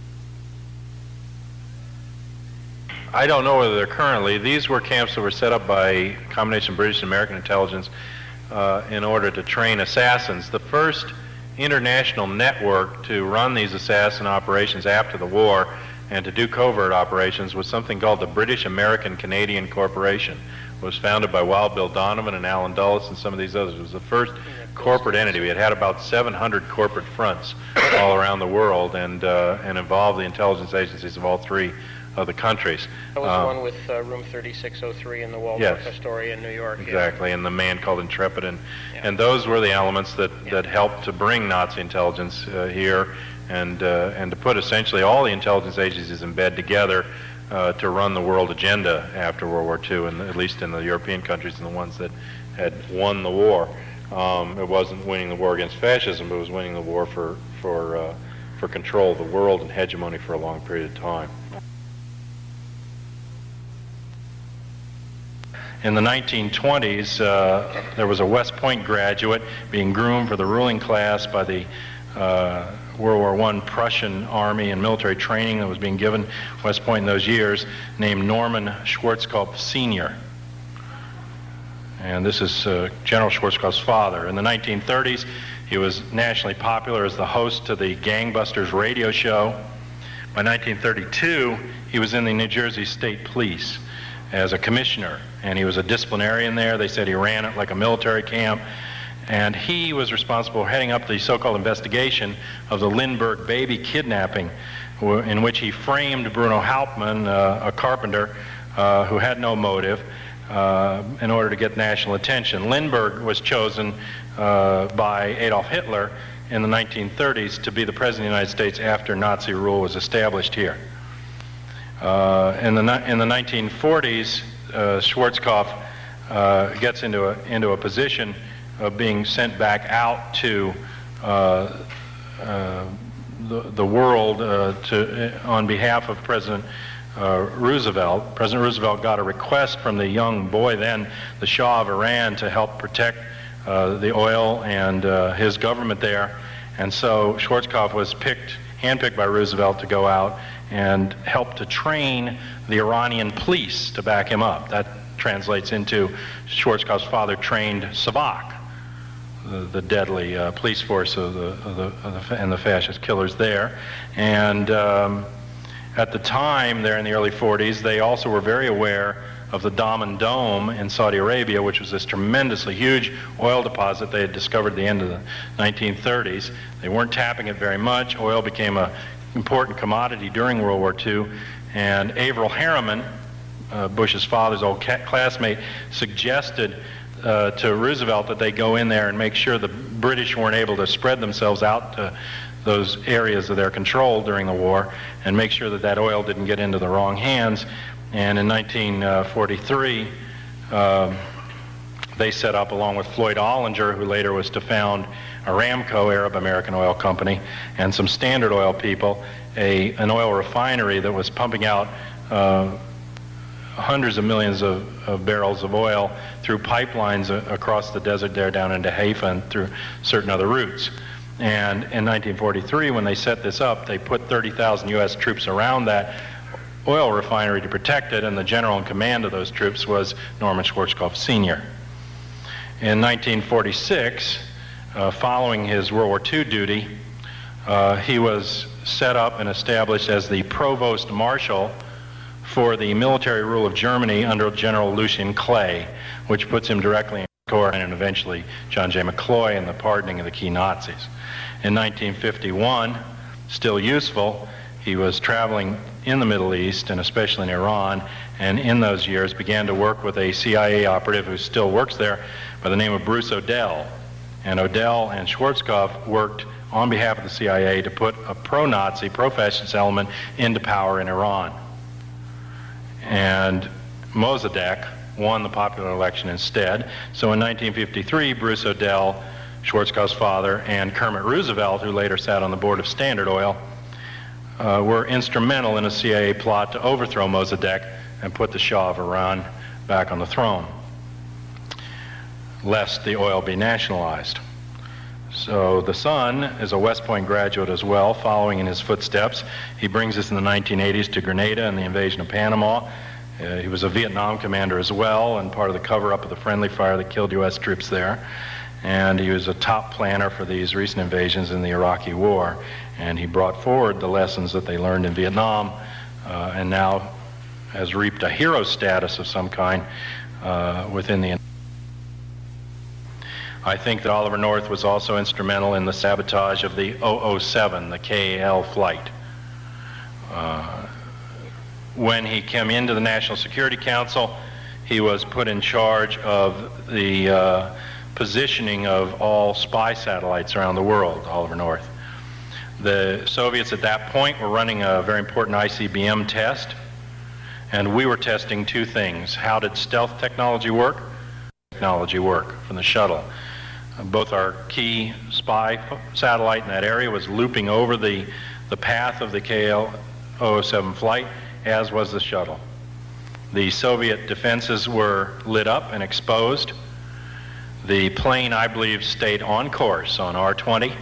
I don't know whether they're currently. These were camps that were set up by a combination of British and American intelligence Uh, in order to train assassins. The first international network to run these assassin operations after the war and to do covert operations was something called the British American Canadian Corporation. It was founded by Wild Bill Donovan and Alan Dulles and some of these others. It was the first corporate entity. We had had about seven hundred corporate fronts all around the world, and, uh, and involved the intelligence agencies of all three of the countries. That was Um, the one with uh, room thirty-six oh three in the Waldorf Yes. Astoria in New York. yeah. Exactly, and the man called Intrepid, and, Yeah. and those were the elements that, Yeah. that helped to bring Nazi intelligence uh, here, and, uh, and to put essentially all the intelligence agencies in bed together uh, to run the world agenda after World War Two, and at least in the European countries and the ones that had won the war. Um, it wasn't winning the war against fascism, but it was winning the war for, for, uh, for control of the world and hegemony for a long period of time. In the nineteen twenties, uh, there was a West Point graduate being groomed for the ruling class by the uh, World War One Prussian army and military training that was being given West Point in those years, named Norman Schwarzkopf Senior And this is uh, General Schwarzkopf's father. In the nineteen thirties, he was nationally popular as the host to the Gangbusters radio show. By nineteen thirty-two, he was in the New Jersey State Police as a commissioner, and he was a disciplinarian there. They said he ran it like a military camp. And he was responsible for heading up the so-called investigation of the Lindbergh baby kidnapping, in which he framed Bruno Hauptmann, uh, a carpenter uh, who had no motive, uh, in order to get national attention. Lindbergh was chosen uh, by Adolf Hitler in the nineteen thirties to be the President of the United States after Nazi rule was established here. Uh, in, the, in the nineteen forties, uh, Schwarzkopf uh, gets into a, into a position of being sent back out to uh, uh, the, the world uh, to, uh, on behalf of President uh, Roosevelt. President Roosevelt got a request from the young boy then, the Shah of Iran, to help protect uh, the oil and uh, his government there. And so Schwarzkopf was picked, handpicked by Roosevelt to go out and help to train the Iranian police to back him up. That translates into Schwarzkopf's father trained Savak, the, the deadly uh, police force of the, of the, of the, and the fascist killers there. And um, at the time, there in the early forties, they also were very aware of the Daman Dome in Saudi Arabia, which was this tremendously huge oil deposit they had discovered at the end of the nineteen thirties. They weren't tapping it very much. Oil became an important commodity during World War Two, and Averell Harriman, uh, Bush's father's old classmate, suggested uh, to Roosevelt that they go in there and make sure the British weren't able to spread themselves out to those areas of their control during the war, and make sure that that oil didn't get into the wrong hands. And in nineteen forty-three, um, they set up, along with Floyd Ollinger, who later was to found Aramco, Arab American Oil Company, and some Standard Oil people, a, an oil refinery that was pumping out uh, hundreds of millions of, of barrels of oil through pipelines a, across the desert there down into Haifa and through certain other routes. And in nineteen forty-three, when they set this up, they put thirty thousand U S troops around that oil refinery to protect it, and the general in command of those troops was Norman Schwarzkopf Senior In nineteen forty-six, uh, following his World War Two duty, uh, he was set up and established as the Provost Marshal for the military rule of Germany under General Lucien Clay, which puts him directly in court, and eventually John J. McCloy and the pardoning of the key Nazis. In nineteen fifty-one, still useful, he was traveling in the Middle East, and especially in Iran, and in those years began to work with a C I A operative who still works there by the name of Bruce Odell. And Odell and Schwarzkopf worked on behalf of the C I A to put a pro-Nazi, pro-fascist element into power in Iran. And Mossadegh won the popular election instead. So in nineteen fifty-three, Bruce Odell, Schwarzkopf's father, and Kermit Roosevelt, who later sat on the board of Standard Oil, Uh, were instrumental in a C I A plot to overthrow Mossadegh and put the Shah of Iran back on the throne, lest the oil be nationalized. So the son is a West Point graduate as well, following in his footsteps. He brings us in the nineteen eighties to Grenada and the invasion of Panama. Uh, he was a Vietnam commander as well, and part of the cover-up of the friendly fire that killed U S troops there. And he was a top planner for these recent invasions in the Iraqi war. And he brought forward the lessons that they learned in Vietnam, uh, and now has reaped a hero status of some kind uh, within the. I think that Oliver North was also instrumental in the sabotage of the oh oh seven, the K A L flight. Uh, when he came into the National Security Council, he was put in charge of the uh, positioning of all spy satellites around the world, Oliver North. The Soviets at that point were running a very important I C B M test, and we were testing two things. How did stealth technology work? Technology work from the shuttle. Uh, both our key spy satellite in that area was looping over the, the path of the K A L oh oh seven flight, as was the shuttle. The Soviet defenses were lit up and exposed. The plane, I believe, stayed on course on R twenty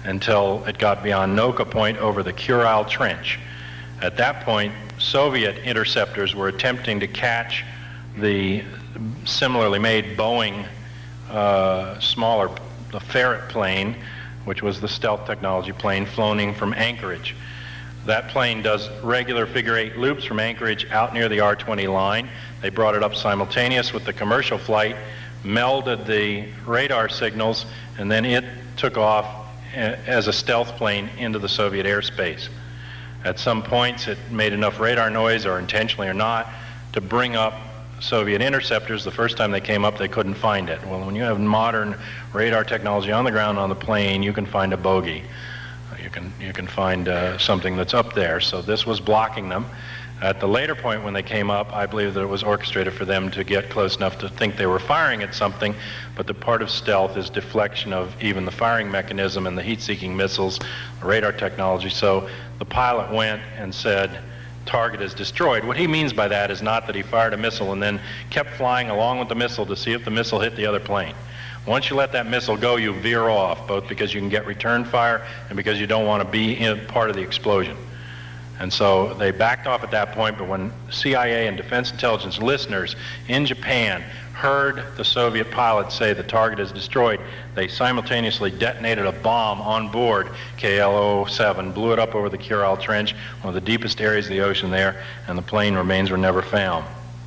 until it got beyond Noka Point over the Kurile Trench. At that point, Soviet interceptors were attempting to catch the similarly made Boeing uh, smaller the Ferret plane, which was the stealth technology plane flown in from Anchorage. That plane does regular figure eight loops from Anchorage out near the R twenty line. They brought it up simultaneous with the commercial flight, melded the radar signals, and then it took off as a stealth plane into the Soviet airspace. At some points it made enough radar noise, or intentionally or not, to bring up Soviet interceptors. The first time they came up, they couldn't find it. Well, when you have modern radar technology on the ground on the plane, you can find a bogey. You can, you can find uh, something that's up there. So this was blocking them. At the later point when they came up, I believe that it was orchestrated for them to get close enough to think they were firing at something, but the part of stealth is deflection of even the firing mechanism and the heat-seeking missiles, the radar technology. So the pilot went and said, target is destroyed. What he means by that is not that he fired a missile and then kept flying along with the missile to see if the missile hit the other plane. Once you let that missile go, you veer off, both because you can get return fire and because you don't want to be in part of the explosion. And so they backed off at that point, but when C I A and Defense Intelligence listeners in Japan heard the Soviet pilot say the target is destroyed, they simultaneously detonated a bomb on board K L zero zero seven, blew it up over the Kurile Trench, one of the deepest areas of the ocean there, and the plane remains were never found.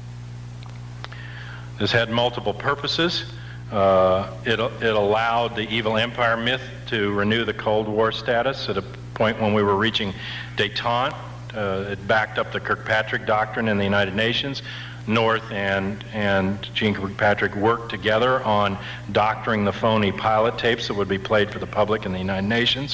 This had multiple purposes. Uh, it, it allowed the evil empire myth to renew the Cold War status at a point when we were reaching détente. Uh, it backed up the Kirkpatrick Doctrine in the United Nations. North and, and Gene Kirkpatrick worked together on doctoring the phony pilot tapes that would be played for the public in the United Nations.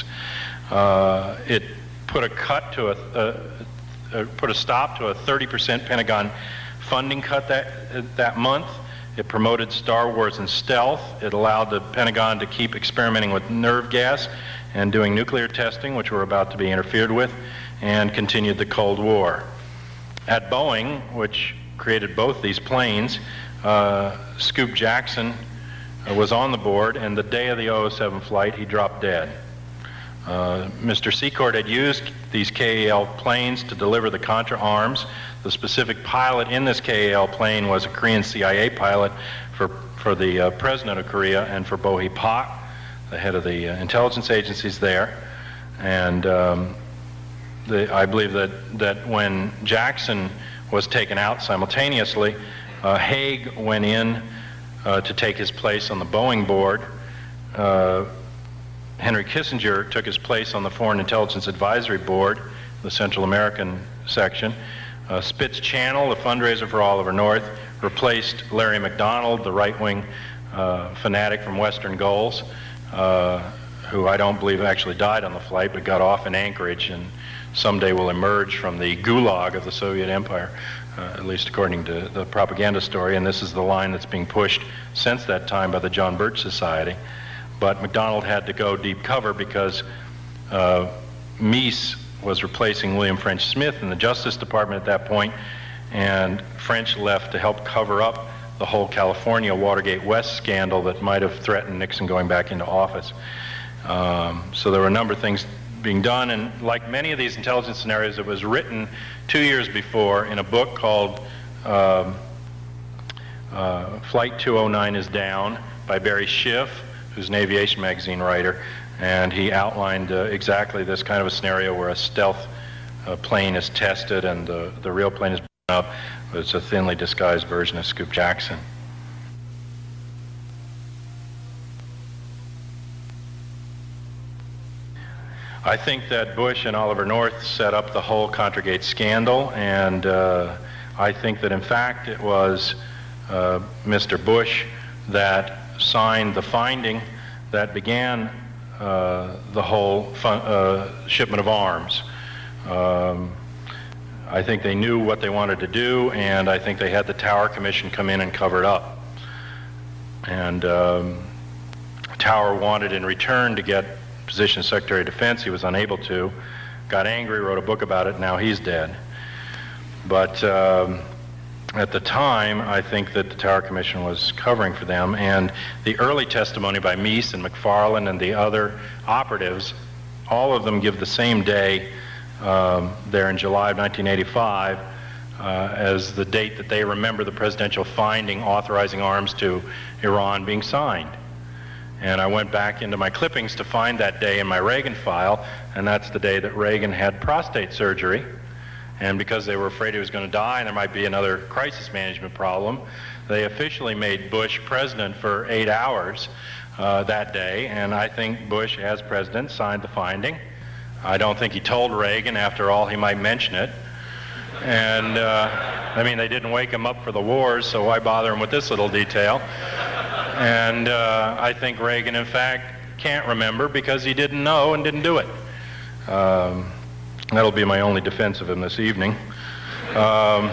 Uh, it put a cut to a, a, a put a stop to a thirty percent Pentagon funding cut that, that month. It promoted Star Wars and stealth. It allowed the Pentagon to keep experimenting with nerve gas and doing nuclear testing, which were about to be interfered with, and continued the Cold War. At Boeing, which created both these planes, uh, Scoop Jackson uh, was on the board, and the day of the zero zero seven flight, he dropped dead. Uh, Mister Secord had used these K A L planes to deliver the Contra arms. The specific pilot in this K A L plane was a Korean C I A pilot for, for the uh, president of Korea and for Bo Hee Pak, the head of the uh, intelligence agencies there. And um, the, I believe that, that when Jackson was taken out simultaneously, uh, Haig went in uh, to take his place on the Boeing board. Uh, Henry Kissinger took his place on the Foreign Intelligence Advisory Board, the Central American section. Uh, Spitz Channel, the fundraiser for Oliver North, replaced Larry McDonald, the right-wing uh, fanatic from Western Goals, uh, who I don't believe actually died on the flight, but got off in Anchorage and someday will emerge from the gulag of the Soviet Empire, uh, at least according to the propaganda story, and this is the line that's being pushed since that time by the John Birch Society. But McDonald had to go deep cover because uh, Meese was replacing William French Smith in the Justice Department at that point, and French left to help cover up the whole California Watergate West scandal that might have threatened Nixon going back into office. Um, so there were a number of things being done, and like many of these intelligence scenarios, it was written two years before in a book called um, uh, Flight two oh nine is Down by Barry Schiff, who's an aviation magazine writer, and he outlined uh, exactly this kind of a scenario where a stealth uh, plane is tested and the, the real plane is blown up, but it's a thinly disguised version of Scoop Jackson. I think that Bush and Oliver North set up the whole Contragate scandal, and uh, I think that in fact it was uh, Mister Bush that signed the finding that began uh, the whole fun, uh, shipment of arms. Um, I think they knew what they wanted to do, and I think they had the Tower Commission come in and cover it up. And um, Tower wanted in return to get position as Secretary of Defense. He was unable to, got angry, wrote a book about it, now he's dead. But um, at the time, I think that the Tower Commission was covering for them, and the early testimony by Meese and McFarland and the other operatives, all of them give the same day um, there in July of nineteen eighty-five uh, as the date that they remember the presidential finding authorizing arms to Iran being signed. And I went back into my clippings to find that day in my Reagan file, and that's the day that Reagan had prostate surgery. And because they were afraid he was going to die and there might be another crisis management problem, they officially made Bush president for eight hours uh, that day. And I think Bush, as president, signed the finding. I don't think he told Reagan. After all, he might mention it. And, uh, I mean, they didn't wake him up for the wars, so why bother him with this little detail? And uh, I think Reagan, in fact, can't remember because he didn't know and didn't do it. Um, That'll be my only defense of him this evening. Um,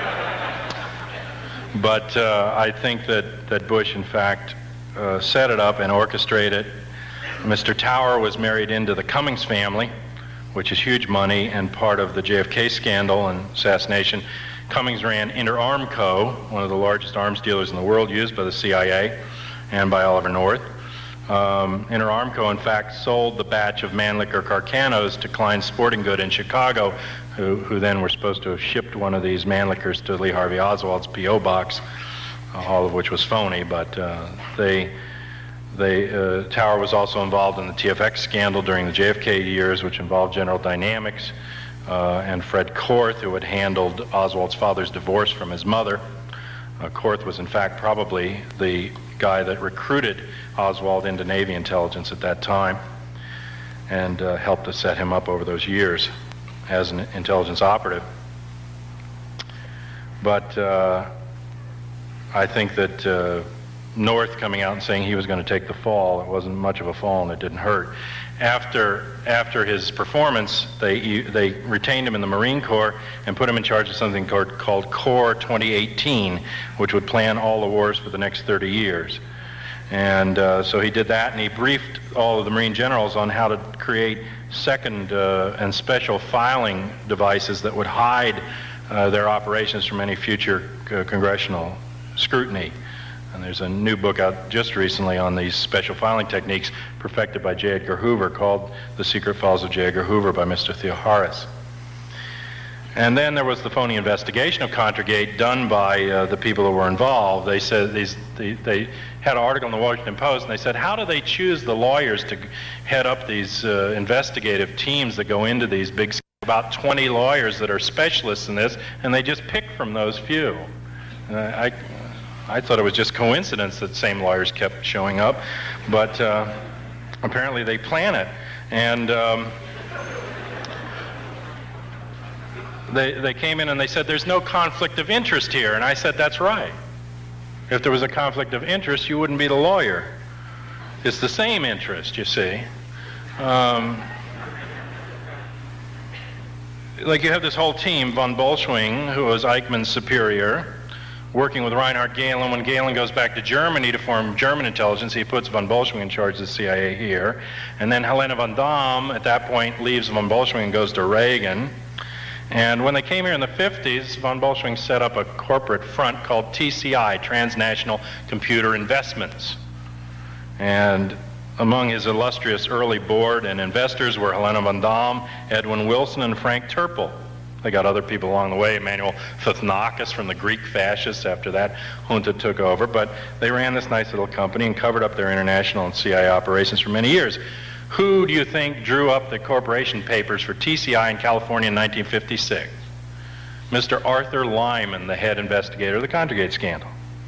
but uh, I think that, that Bush, in fact, uh, set it up and orchestrated it. Mister Tower was married into the Cummings family, which is huge money and part of the J F K scandal and assassination. Cummings ran Interarmco, one of the largest arms dealers in the world, used by the C I A and by Oliver North. Um, Interarmco, in fact, sold the batch of Mannlicher Carcanos to Klein Sporting Good in Chicago, who, who then were supposed to have shipped one of these Mannlichers to Lee Harvey Oswald's P O box, uh, all of which was phony. But uh, they, they, uh, Tower was also involved in the T F X scandal during the J F K years, which involved General Dynamics uh, and Fred Korth, who had handled Oswald's father's divorce from his mother. Uh, Korth was, in fact, probably the guy that recruited Oswald into Navy intelligence at that time and uh, helped to set him up over those years as an intelligence operative. But uh, I think that uh, North coming out and saying he was going to take the fall, it wasn't much of a fall and it didn't hurt. After, after his performance, they, they retained him in the Marine Corps and put him in charge of something called, called Corps twenty eighteen, which would plan all the wars for the next thirty years. And uh, so he did that, and he briefed all of the Marine generals on how to create second uh, and special filing devices that would hide uh, their operations from any future uh, congressional scrutiny. And there's a new book out just recently on these special filing techniques perfected by J. Edgar Hoover called The Secret Files of J. Edgar Hoover by Mister Theoharis. And then there was the phony investigation of Contragate done by uh, the people who were involved. They said these, they, they had an article in the Washington Post, and they said, how do they choose the lawyers to head up these uh, investigative teams that go into these big, about twenty lawyers that are specialists in this, and they just pick from those few. And I, I, I thought it was just coincidence that same lawyers kept showing up, but uh, apparently they plan it. And um, They, they came in and they said, there's no conflict of interest here. And I said, that's right. If there was a conflict of interest, you wouldn't be the lawyer. It's the same interest, you see. Um, like you have this whole team, von Bolschwing, who was Eichmann's superior, working with Reinhard Gehlen. When Gehlen goes back to Germany to form German intelligence, he puts von Bolschwing in charge of the C I A here. And then Helena von Dahm, at that point, leaves von Bolschwing and goes to Reagan. And when they came here in the fifties, von Bolschwing set up a corporate front called T C I, Transnational Computer Investments. And among his illustrious early board and investors were Helena von Dahm, Edwin Wilson, and Frank Turple. They got other people along the way, Emmanuel Thothnakas from the Greek fascists after that junta took over. But they ran this nice little company and covered up their international and C I A operations for many years. Who do you think drew up the corporation papers for T C I in California in nineteen fifty-six? Mister Arthur Lyman, the head investigator of the Contragate scandal.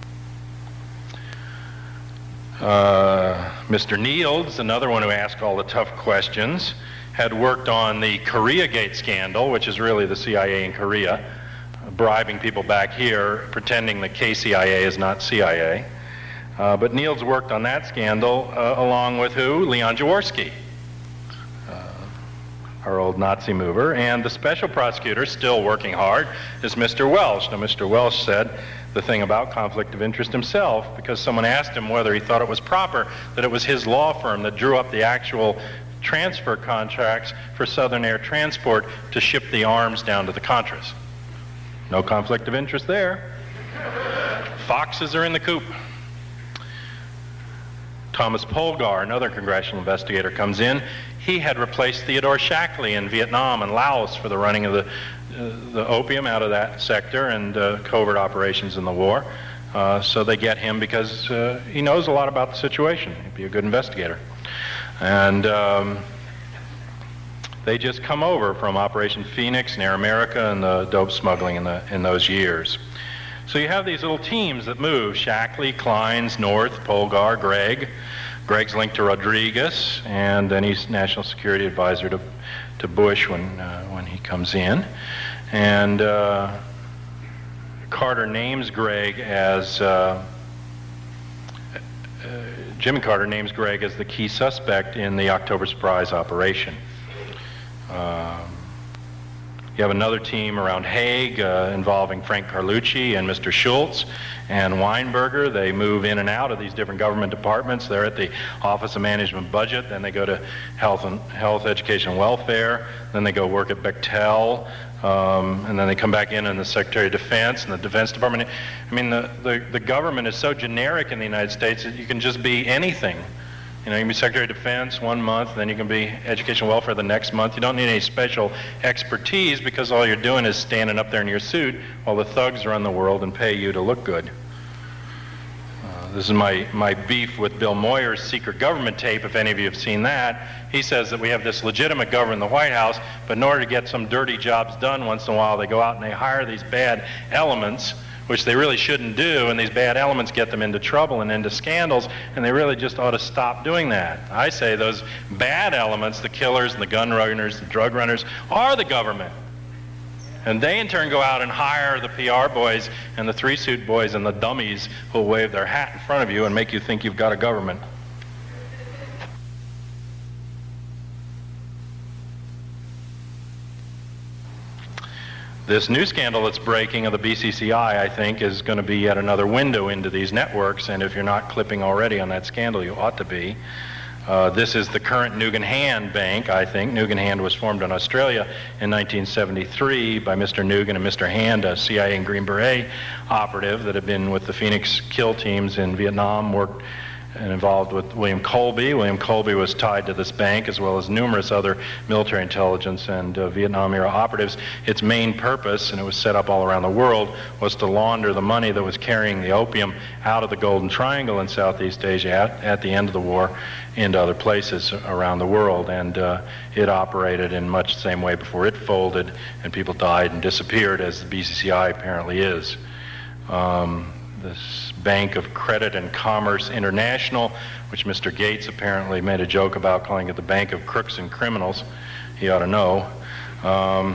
Uh, Mister Niels, another one who asked all the tough questions, had worked on the Koreagate scandal, which is really the C I A in Korea, bribing people back here, pretending that K C I A is not C I A. Uh, but Niels worked on that scandal uh, along with who? Leon Jaworski, uh, our old Nazi mover. And the special prosecutor, still working hard, is Mister Welsh. Now, Mister Welsh said the thing about conflict of interest himself because someone asked him whether he thought it was proper that it was his law firm that drew up the actual transfer contracts for Southern Air Transport to ship the arms down to the Contras. No conflict of interest there. Foxes are in the coop. Thomas Polgar, another congressional investigator, comes in. He had replaced Theodore Shackley in Vietnam and Laos for the running of the, uh, the opium out of that sector and uh, covert operations in the war. Uh, so they get him because uh, he knows a lot about the situation. He'd be a good investigator. And um, they just come over from Operation Phoenix and Air America and the dope smuggling in, the, in those years. So you have these little teams that move: Shackley, Kleins, North, Polgar, Gregg. Gregg's linked to Rodriguez, and then he's National Security Advisor to, to Bush when, uh, when he comes in. And uh, Carter names Gregg as, uh, uh, Jimmy Carter names Gregg as the key suspect in the October Surprise operation. Uh, You have another team around Haig uh, involving Frank Carlucci and Mister Schultz and Weinberger. They move in and out of these different government departments. They're at the Office of Management Budget, then they go to Health, and Health, Education, and Welfare, then they go work at Bechtel, um, and then they come back in in the Secretary of Defense and the Defense Department. I mean, the, the, the government is so generic in the United States that you can just be anything. You know, you can be Secretary of Defense one month, then you can be Education and Welfare the next month. You don't need any special expertise because all you're doing is standing up there in your suit while the thugs run the world and pay you to look good. Uh, this is my, my beef with Bill Moyer's secret government tape, if any of you have seen that. He says that we have this legitimate government in the White House, but in order to get some dirty jobs done once in a while, they go out and they hire these bad elements, which they really shouldn't do, and these bad elements get them into trouble and into scandals, and they really just ought to stop doing that. I say those bad elements, the killers and the gun runners, the drug runners, are the government. And they in turn go out and hire the P R boys and the three-suit boys and the dummies who'll wave their hat in front of you and make you think you've got a government. This new scandal that's breaking of the B C C I, I think, is going to be yet another window into these networks, and if you're not clipping already on that scandal, you ought to be. Uh, this is the current Nugan Hand Bank, I think. Nugan Hand was formed in Australia in nineteen seventy-three by Mister Nugan and Mister Hand, a C I A and Green Beret operative that had been with the Phoenix kill teams in Vietnam, worked and involved with William Colby. William Colby was tied to this bank, as well as numerous other military intelligence and uh, Vietnam-era operatives. Its main purpose, and it was set up all around the world, was to launder the money that was carrying the opium out of the Golden Triangle in Southeast Asia at, at the end of the war into other places around the world. And uh, it operated in much the same way before it folded and people died and disappeared as the B C C I apparently is. Um, this Bank of Credit and Commerce International, which Mister Gates apparently made a joke about, calling it the Bank of Crooks and Criminals. He ought to know. Um,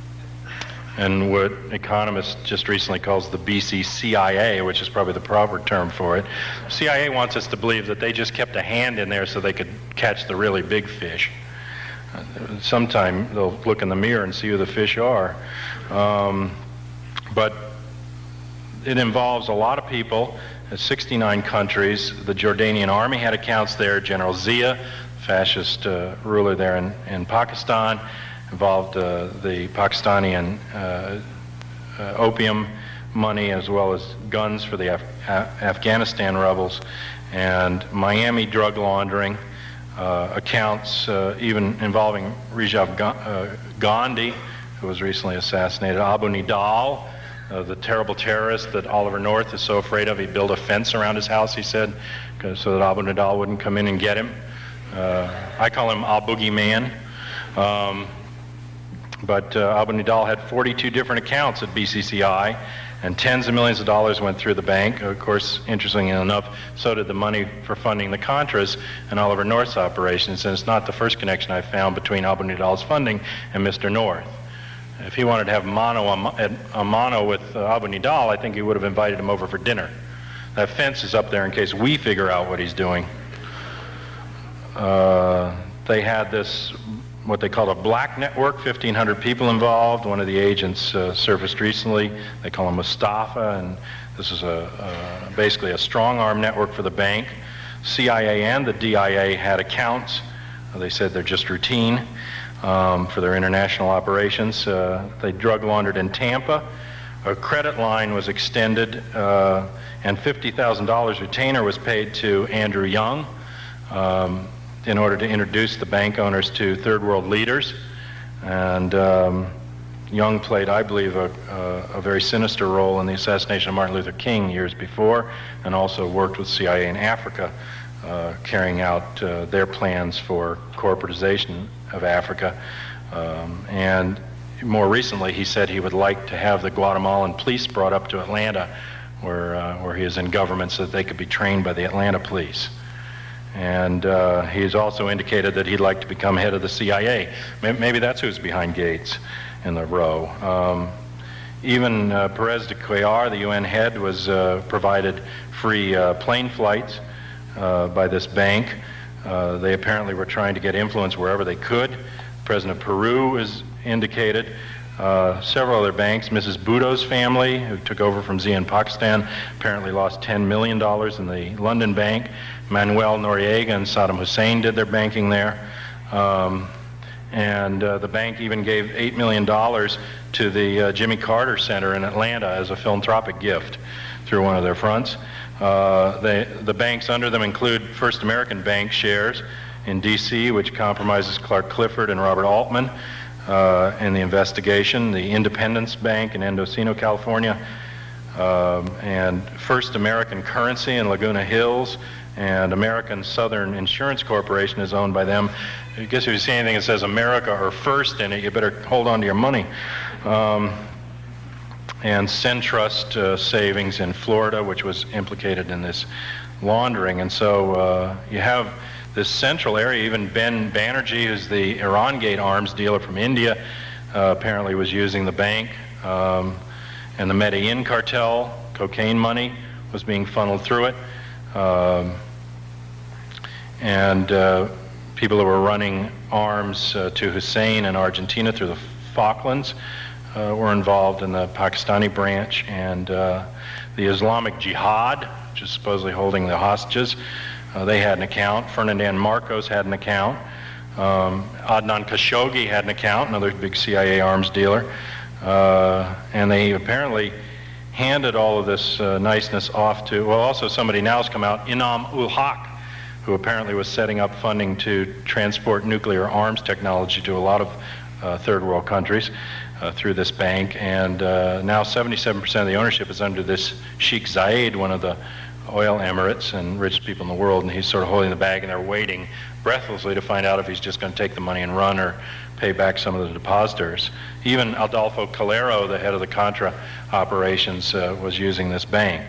and what economists just recently calls the B C C I A, which is probably the proper term for it. C I A wants us to believe that they just kept a hand in there so they could catch the really big fish. Uh, sometime they'll look in the mirror and see who the fish are. Um, but it involves a lot of people, sixty-nine countries. The Jordanian army had accounts there. General Zia, fascist uh, ruler there in, in Pakistan, involved uh, the Pakistani and uh, uh, opium money as well as guns for the Af Af Afghanistan rebels, and Miami drug laundering uh, accounts uh, even involving Rajiv Ga uh, Gandhi, who was recently assassinated, Abu Nidal, Uh, the terrible terrorist that Oliver North is so afraid of. He built a fence around his house, he said, so that Abu Nidal wouldn't come in and get him. Uh, I call him Al Boogeyman. Um, but uh, Abu Nidal had forty-two different accounts at B C C I, and tens of millions of dollars went through the bank. Of course, interestingly enough, so did the money for funding the Contras and Oliver North's operations, and it's not the first connection I've found between Abu Nidal's funding and Mister North. If he wanted to have mano a mano with uh, Abu Nidal, I think he would have invited him over for dinner. That fence is up there in case we figure out what he's doing. Uh, they had this, what they called a black network, fifteen hundred people involved. One of the agents uh, surfaced recently. They call him Mustafa, and this is a, a, basically a strong arm network for the bank. C I A and the D I A had accounts. Uh, they said they're just routine. Um, for their international operations. Uh, they drug laundered in Tampa, a credit line was extended, uh, and fifty thousand dollars retainer was paid to Andrew Young um, in order to introduce the bank owners to third world leaders. And um, Young played, I believe, a, a, a very sinister role in the assassination of Martin Luther King years before, and also worked with C I A in Africa, uh, carrying out uh, their plans for corporatization of Africa. Um, and more recently, he said he would like to have the Guatemalan police brought up to Atlanta, where, uh, where he is in government, so that they could be trained by the Atlanta police. And uh, he's also indicated that he'd like to become head of the C I A. Maybe that's who's behind Gates in the row. Um, even uh, Perez de Cuellar, the U N head, was uh, provided free uh, plane flights uh, by this bank. Uh, they apparently were trying to get influence wherever they could. The President of Peru is indicated. Uh, several other banks, Missus Bhutto's family, who took over from Zia in Pakistan, apparently lost ten million dollars in the London bank. Manuel Noriega and Saddam Hussein did their banking there. Um, and uh, the bank even gave eight million dollars to the uh, Jimmy Carter Center in Atlanta as a philanthropic gift through one of their fronts. Uh, they, the banks under them include First American Bank shares in D C, which compromises Clark Clifford and Robert Altman uh, in the investigation, the Independence Bank in Mendocino, California, um, and First American Currency in Laguna Hills, and American Southern Insurance Corporation is owned by them. I guess if you see anything that says America or First in it, you better hold on to your money. Um, and Centrust uh, Savings in Florida, which was implicated in this laundering. And so uh, you have this central area. Even Ben Banerjee, who's the Irangate arms dealer from India, uh, apparently was using the bank. Um, and the Medellin cartel, cocaine money, was being funneled through it. Um, and uh, people who were running arms uh, to Hussein in Argentina through the Falklands uh, were involved in the Pakistani branch, and uh, the Islamic Jihad, which is supposedly holding the hostages, uh, they had an account. Ferdinand Marcos had an account. Um, Adnan Khashoggi had an account, another big C I A arms dealer. Uh, and they apparently handed all of this uh, niceness off to, well, also somebody now has come out, Inam ul Haq, who apparently was setting up funding to transport nuclear arms technology to a lot of uh, third world countries uh, through this bank. And uh, now seventy-seven percent of the ownership is under this Sheikh Zayed, one of the oil emirates and richest people in the world, and he's sort of holding the bag, and they're waiting breathlessly to find out if he's just going to take the money and run or pay back some of the depositors. Even Adolfo Calero, the head of the Contra operations, uh, was using this bank.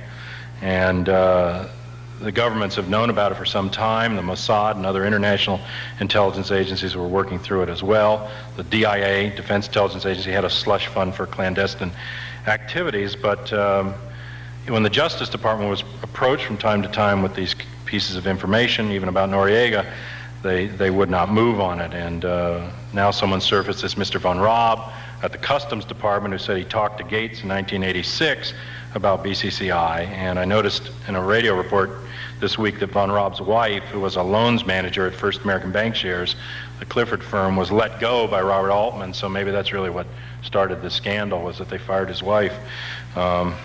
And uh, the governments have known about it for some time. The Mossad and other international intelligence agencies were working through it as well. The D I A, Defense Intelligence Agency, had a slush fund for clandestine activities, but um, when the Justice Department was approached from time to time with these pieces of information, even about Noriega, they, they would not move on it. And uh, now someone surfaced this Mister Von Raab at the Customs Department, who said he talked to Gates in nineteen eighty-six about B C C I. And I noticed in a radio report this week that Von Raab's wife, who was a loans manager at First American Bank Shares, the Clifford firm, was let go by Robert Altman. So maybe that's really what started the scandal, was that they fired his wife. Um,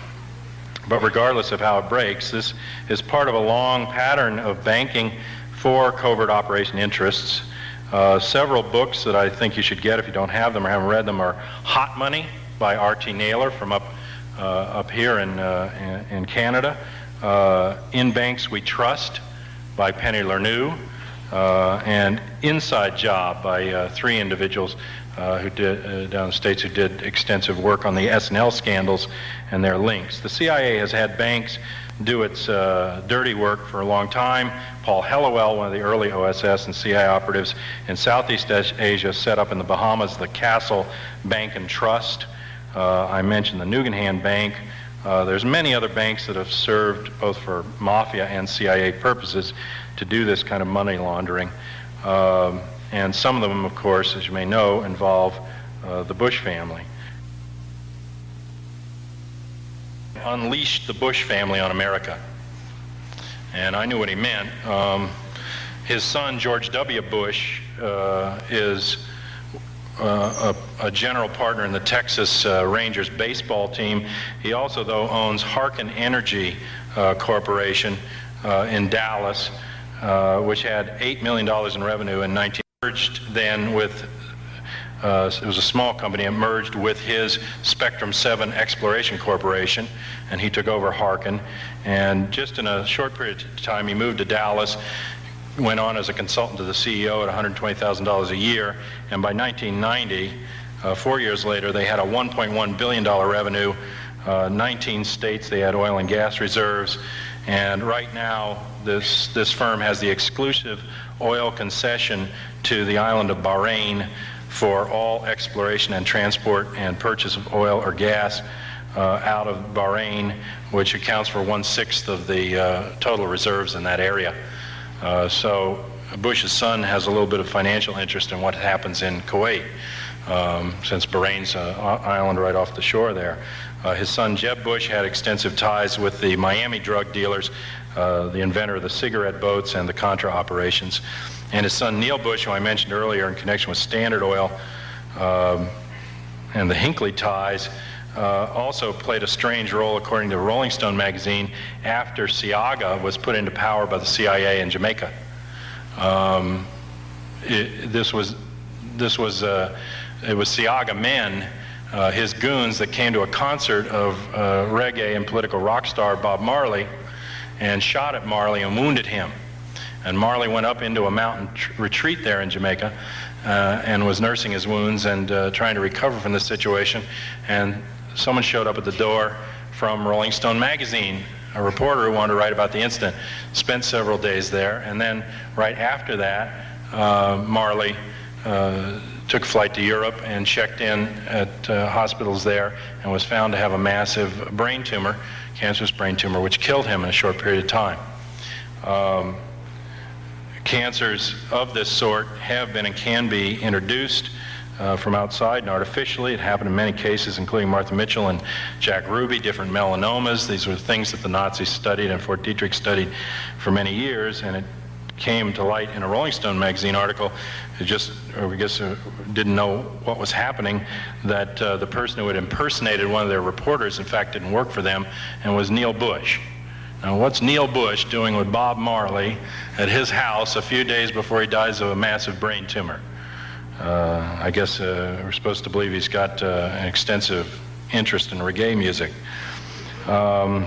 But regardless of how it breaks, this is part of a long pattern of banking for covert operation interests. Uh, several books that I think you should get if you don't have them or haven't read them are Hot Money by R T Naylor from up, uh, up here in, uh, in, in Canada, uh, In Banks We Trust by Penny Lernoux, uh, and Inside Job by uh, three individuals Uh, who did uh, down in the States who did extensive work on the S and L scandals and their links. The C I A has had banks do its uh, dirty work for a long time. Paul Hellawell, one of the early O S S and C I A operatives in Southeast Asia, set up in the Bahamas the Castle Bank and Trust. Uh, I mentioned the Nugenhan Bank. Uh, there's many other banks that have served both for mafia and C I A purposes to do this kind of money laundering. Um, And some of them, of course, as you may know, involve uh, the Bush family. Unleashed the Bush family on America. And I knew what he meant. Um, his son, George W. Bush, uh, is uh, a, a general partner in the Texas uh, Rangers baseball team. He also, though, owns Harken Energy uh, Corporation uh, in Dallas, uh, which had eight million dollars in revenue in nineteen merged then with, uh, it was a small company, it merged with his Spectrum seven Exploration Corporation, and he took over Harken. And just in a short period of time, he moved to Dallas, went on as a consultant to the C E O at one hundred twenty thousand dollars a year, and by nineteen ninety, uh, four years later, they had a one point one billion dollars revenue, uh, nineteen states they had oil and gas reserves, and right now this, this firm has the exclusive oil concession to the island of Bahrain for all exploration and transport and purchase of oil or gas uh, out of Bahrain, which accounts for one-sixth of the uh, total reserves in that area. Uh, so Bush's son has a little bit of financial interest in what happens in Kuwait, um, since Bahrain's an island right off the shore there. Uh, his son Jeb Bush had extensive ties with the Miami drug dealers, uh, the inventor of the cigarette boats and the Contra operations. And his son Neil Bush, who I mentioned earlier in connection with Standard Oil um, and the Hinckley ties, uh, also played a strange role, according to Rolling Stone magazine, after Seaga was put into power by the C I A in Jamaica. Um, it, this was, this was, uh, it was Seaga men, uh, his goons, that came to a concert of uh, reggae and political rock star Bob Marley and shot at Marley and wounded him. And Marley went up into a mountain retreat there in Jamaica uh, and was nursing his wounds and uh, trying to recover from the situation. And someone showed up at the door from Rolling Stone magazine, a reporter who wanted to write about the incident, spent several days there. And then right after that, uh, Marley uh, took flight to Europe and checked in at uh, hospitals there and was found to have a massive brain tumor, cancerous brain tumor, which killed him in a short period of time. Um, Cancers of this sort have been and can be introduced uh, from outside and artificially. It happened in many cases, including Martha Mitchell and Jack Ruby, different melanomas. These were things that the Nazis studied and Fort Detrick studied for many years, and it came to light in a Rolling Stone magazine article. It just, or I guess, uh, didn't know what was happening, that uh, the person who had impersonated one of their reporters, in fact, didn't work for them, and was Neil Bush. Now, what's Neil Bush doing with Bob Marley at his house a few days before he dies of a massive brain tumor? Uh, I guess uh, we're supposed to believe he's got uh, an extensive interest in reggae music. Um,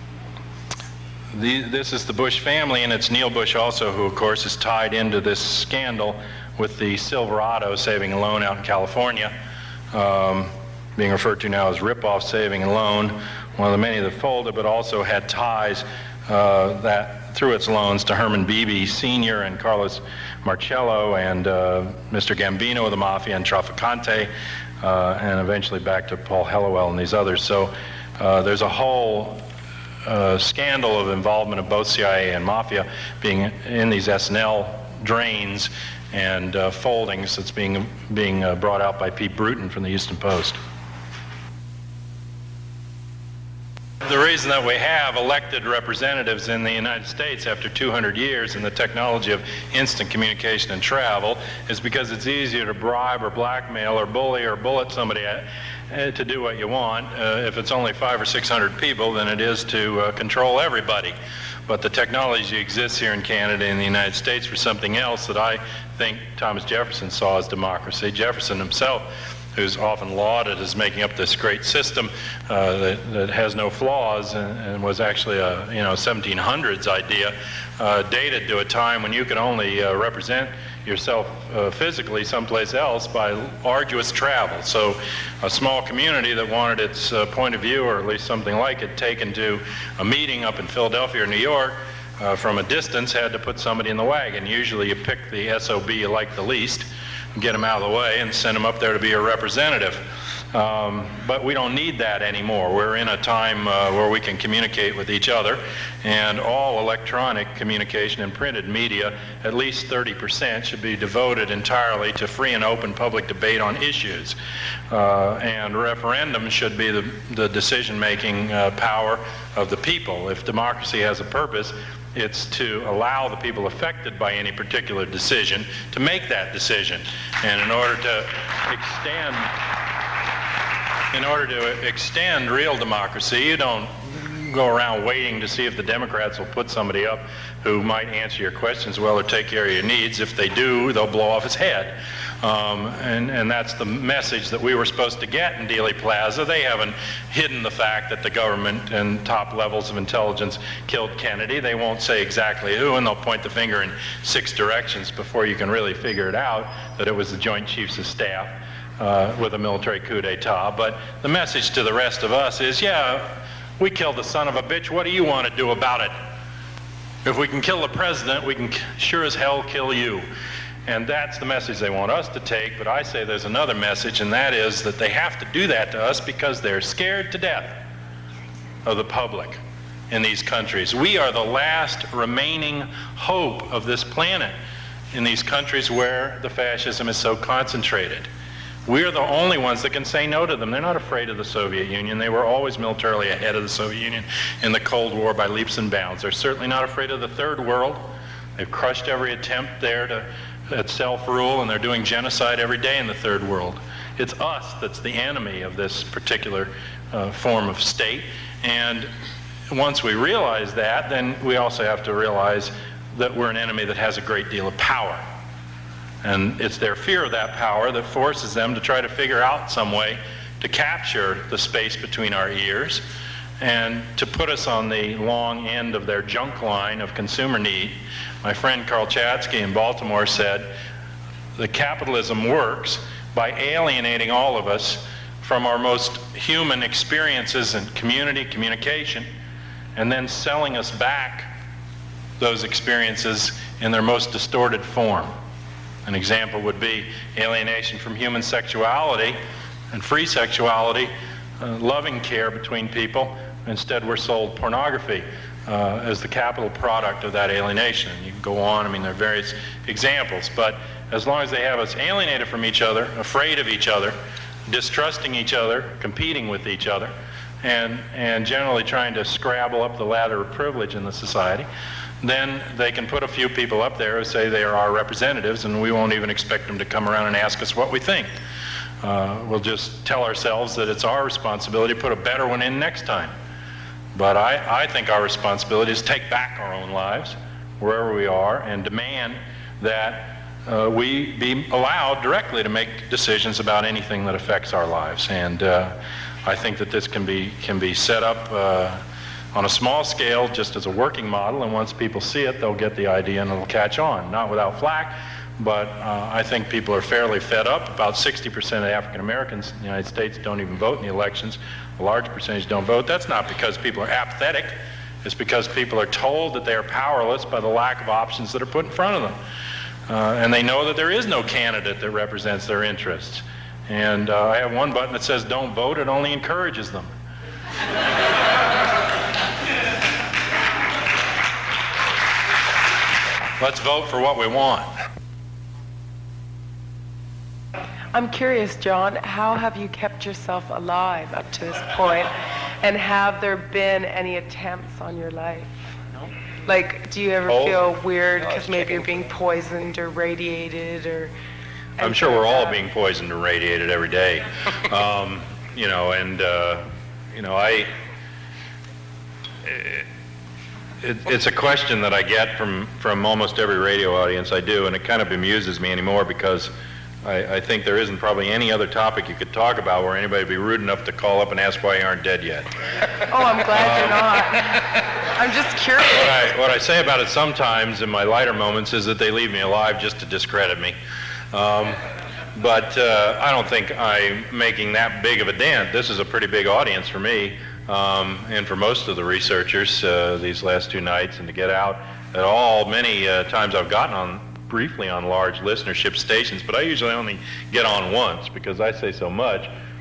the, this is the Bush family, and it's Neil Bush also who, of course, is tied into this scandal with the Silverado saving and loan out in California, um, being referred to now as Ripoff Saving and Loan, one of the many that folded, but also had ties uh, that through its loans to Herman Beebe Senior and Carlos Marcello and uh, Mister Gambino of the Mafia and Trafficante, uh, and eventually back to Paul Hellowell and these others. So uh, there's a whole uh, scandal of involvement of both C I A and Mafia being in these S and L drains and uh, foldings that's being, being uh, brought out by Pete Bruton from the Houston Post. The reason that we have elected representatives in the United States after two hundred years in the technology of instant communication and travel is because it's easier to bribe or blackmail or bully or bullet somebody uh, to do what you want uh, if it's only five or six hundred people than it is to uh, control everybody. But the technology exists here in Canada and the United States for something else that I think Thomas Jefferson saw as democracy. Jefferson himself, who's often lauded as making up this great system uh, that, that has no flaws and, and was actually a you know seventeen hundreds idea, uh, dated to a time when you could only uh, represent yourself uh, physically someplace else by arduous travel. So a small community that wanted its uh, point of view, or at least something like it, taken to a meeting up in Philadelphia or New York uh, from a distance had to put somebody in the wagon. Usually you pick the S O B you like the least, get them out of the way and send them up there to be a representative. Um, but we don't need that anymore. We're in a time uh, where we can communicate with each other, and all electronic communication and printed media, at least thirty percent, should be devoted entirely to free and open public debate on issues. Uh, and referendums should be the, the decision-making uh, power of the people. If democracy has a purpose, it's to allow the people affected by any particular decision to make that decision. And in order to extend In order to extend real democracy, you don't go around waiting to see if the Democrats will put somebody up who might answer your questions well or take care of your needs. If they do, they'll blow off his head. Um, and, and that's the message that we were supposed to get in Dealey Plaza. They haven't hidden the fact that the government and top levels of intelligence killed Kennedy. They won't say exactly who, and they'll point the finger in six directions before you can really figure it out that it was the Joint Chiefs of Staff. Uh, with a military coup d'etat. But the message to the rest of us is, yeah, we killed the son of a bitch. What do you want to do about it? If we can kill the president, we can sure as hell kill you. And that's the message they want us to take. But I say there's another message, and that is that they have to do that to us because they're scared to death of the public in these countries. We are the last remaining hope of this planet in these countries where the fascism is so concentrated. We're the only ones that can say no to them. They're not afraid of the Soviet Union. They were always militarily ahead of the Soviet Union in the Cold War by leaps and bounds. They're certainly not afraid of the Third World. They've crushed every attempt there to, at self-rule, and they're doing genocide every day in the Third World. It's us that's the enemy of this particular uh, form of state. And once we realize that, then we also have to realize that we're an enemy that has a great deal of power. And it's their fear of that power that forces them to try to figure out some way to capture the space between our ears and to put us on the long end of their junk line of consumer need. My friend Carl Chatsky in Baltimore said that capitalism works by alienating all of us from our most human experiences in community, communication, and then selling us back those experiences in their most distorted form. An example would be alienation from human sexuality and free sexuality, uh, loving care between people. Instead, we're sold pornography uh, as the capital product of that alienation. You can go on, I mean, there are various examples, but as long as they have us alienated from each other, afraid of each other, distrusting each other, competing with each other, and, and generally trying to scrabble up the ladder of privilege in the society, then they can put a few people up there who say they are our representatives, and we won't even expect them to come around and ask us what we think. Uh, we'll just tell ourselves that it's our responsibility to put a better one in next time. But I, I think our responsibility is to take back our own lives, wherever we are, and demand that uh, we be allowed directly to make decisions about anything that affects our lives. And uh, I think that this can be, can be set up uh, on a small scale, just as a working model, and once people see it, they'll get the idea and it'll catch on. Not without flack, but uh, I think people are fairly fed up. About sixty percent of African Americans in the United States don't even vote in the elections. A large percentage don't vote. That's not because people are apathetic. It's because people are told that they are powerless by the lack of options that are put in front of them. Uh, and they know that there is no candidate that represents their interests. And uh, I have one button that says don't vote. It only encourages them. Let's vote for what we want. I'm curious, John, how have you kept yourself alive up to this point? And have there been any attempts on your life? No. Like, do you ever Oh. feel weird No, because it's maybe chicken. you're being poisoned or radiated or... I'm sure we're all being poisoned and radiated every day. Um, you know, and, uh, you know, I... It, it's a question that I get from, from almost every radio audience I do, and it kind of bemuses me anymore because I, I think there isn't probably any other topic you could talk about where anybody would be rude enough to call up and ask why you aren't dead yet. Oh, I'm glad you're not. I'm just curious. What I, what I say about it sometimes in my lighter moments is that they leave me alive just to discredit me. Um, but uh, I don't think I'm making that big of a dent. This is a pretty big audience for me. Um, and for most of the researchers uh, these last two nights, and to get out at all, many uh, times I've gotten on briefly on large listenership stations, but I usually only get on once because I say so much.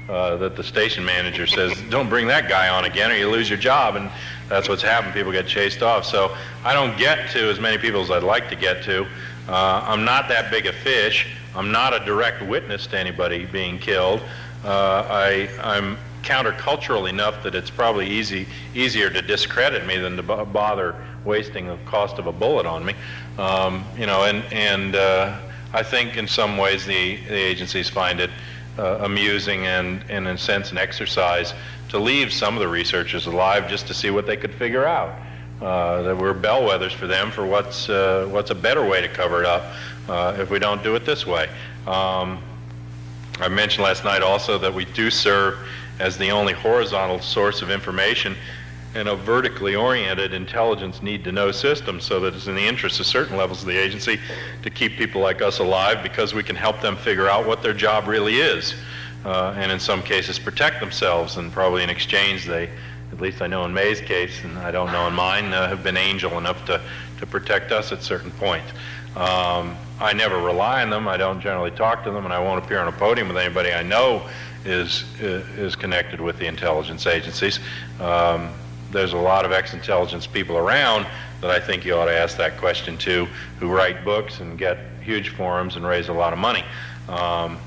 uh, that the station manager says, don't bring that guy on again or you lose your job, and that's what's happened. People get chased off. So I don't get to as many people as I'd like to get to. Uh, I'm not that big a fish. I'm not a direct witness to anybody being killed. Uh, I, I'm countercultural enough that it's probably easy, easier to discredit me than to b bother wasting the cost of a bullet on me. Um, you know, and, and uh, I think in some ways the, the agencies find it uh, amusing and, and in a sense an exercise to leave some of the researchers alive just to see what they could figure out. Uh, that we're bellwethers for them for what's, uh, what's a better way to cover it up uh, if we don't do it this way. Um, I mentioned last night also that we do serve as the only horizontal source of information in a vertically oriented intelligence need-to-know system, so that it's in the interest of certain levels of the agency to keep people like us alive because we can help them figure out what their job really is, uh, and in some cases protect themselves, and probably in exchange they, at least I know in May's case, and I don't know in mine, uh, have been angel enough to, to protect us at certain points. Um, I never rely on them, I don't generally talk to them, and I won't appear on a podium with anybody I know is, is connected with the intelligence agencies. Um, there's a lot of ex-intelligence people around that I think you ought to ask that question to, who write books and get huge forums and raise a lot of money. Um,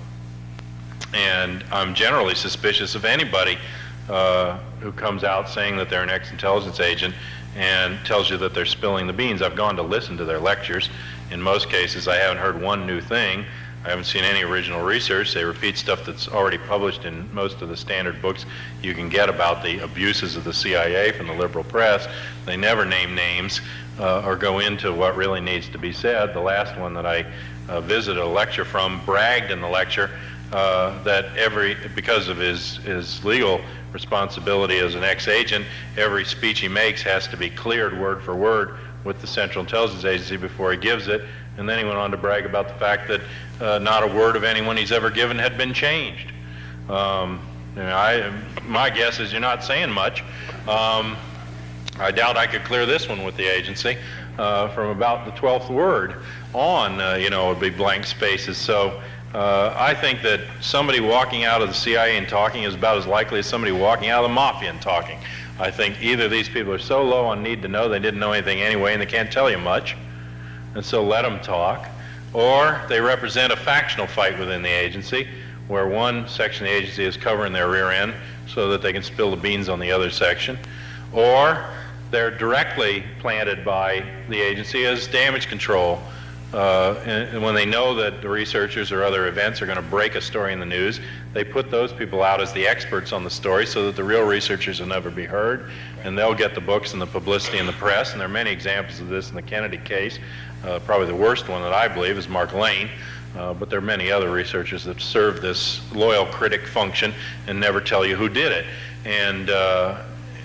and I'm generally suspicious of anybody uh, who comes out saying that they're an ex-intelligence agent and tells you that they're spilling the beans. I've gone to listen to their lectures. In most cases, I haven't heard one new thing. I haven't seen any original research. They repeat stuff that's already published in most of the standard books you can get about the abuses of the C I A from the liberal press. They never name names uh, or go into what really needs to be said. The last one that I uh, visited a lecture from bragged in the lecture uh, that every, because of his, his legal responsibility as an ex-agent, every speech he makes has to be cleared word for word with the Central Intelligence Agency before he gives it. And then he went on to brag about the fact that uh, not a word of anyone he's ever given had been changed. Um, you know, I, my guess is you're not saying much. Um, I doubt I could clear this one with the agency. Uh, from about the twelfth word on, uh, you know, would be blank spaces. So uh, I think that somebody walking out of the C I A and talking is about as likely as somebody walking out of the mafia and talking. I think either these people are so low on need to know they didn't know anything anyway and they can't tell you much, and so let them talk, or they represent a factional fight within the agency where one section of the agency is covering their rear end so that they can spill the beans on the other section, or they're directly planted by the agency as damage control. Uh, and, and when they know that the researchers or other events are going to break a story in the news, they put those people out as the experts on the story so that the real researchers will never be heard, and they'll get the books and the publicity in the press. And there are many examples of this in the Kennedy case. Uh, probably the worst one that I believe is Mark Lane, uh, but there are many other researchers that serve this loyal critic function and never tell you who did it. And, uh,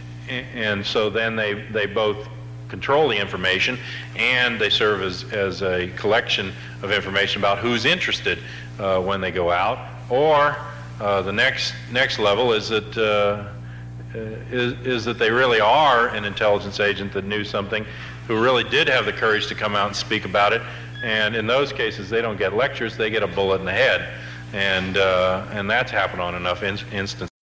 and so then they, they both control the information, and they serve as, as a collection of information about who's interested uh, when they go out. Or uh, the next next level is that uh, is, is that they really are an intelligence agent that knew something, who really did have the courage to come out and speak about it. And in those cases, they don't get lectures; they get a bullet in the head, and uh, and that's happened on enough in instances.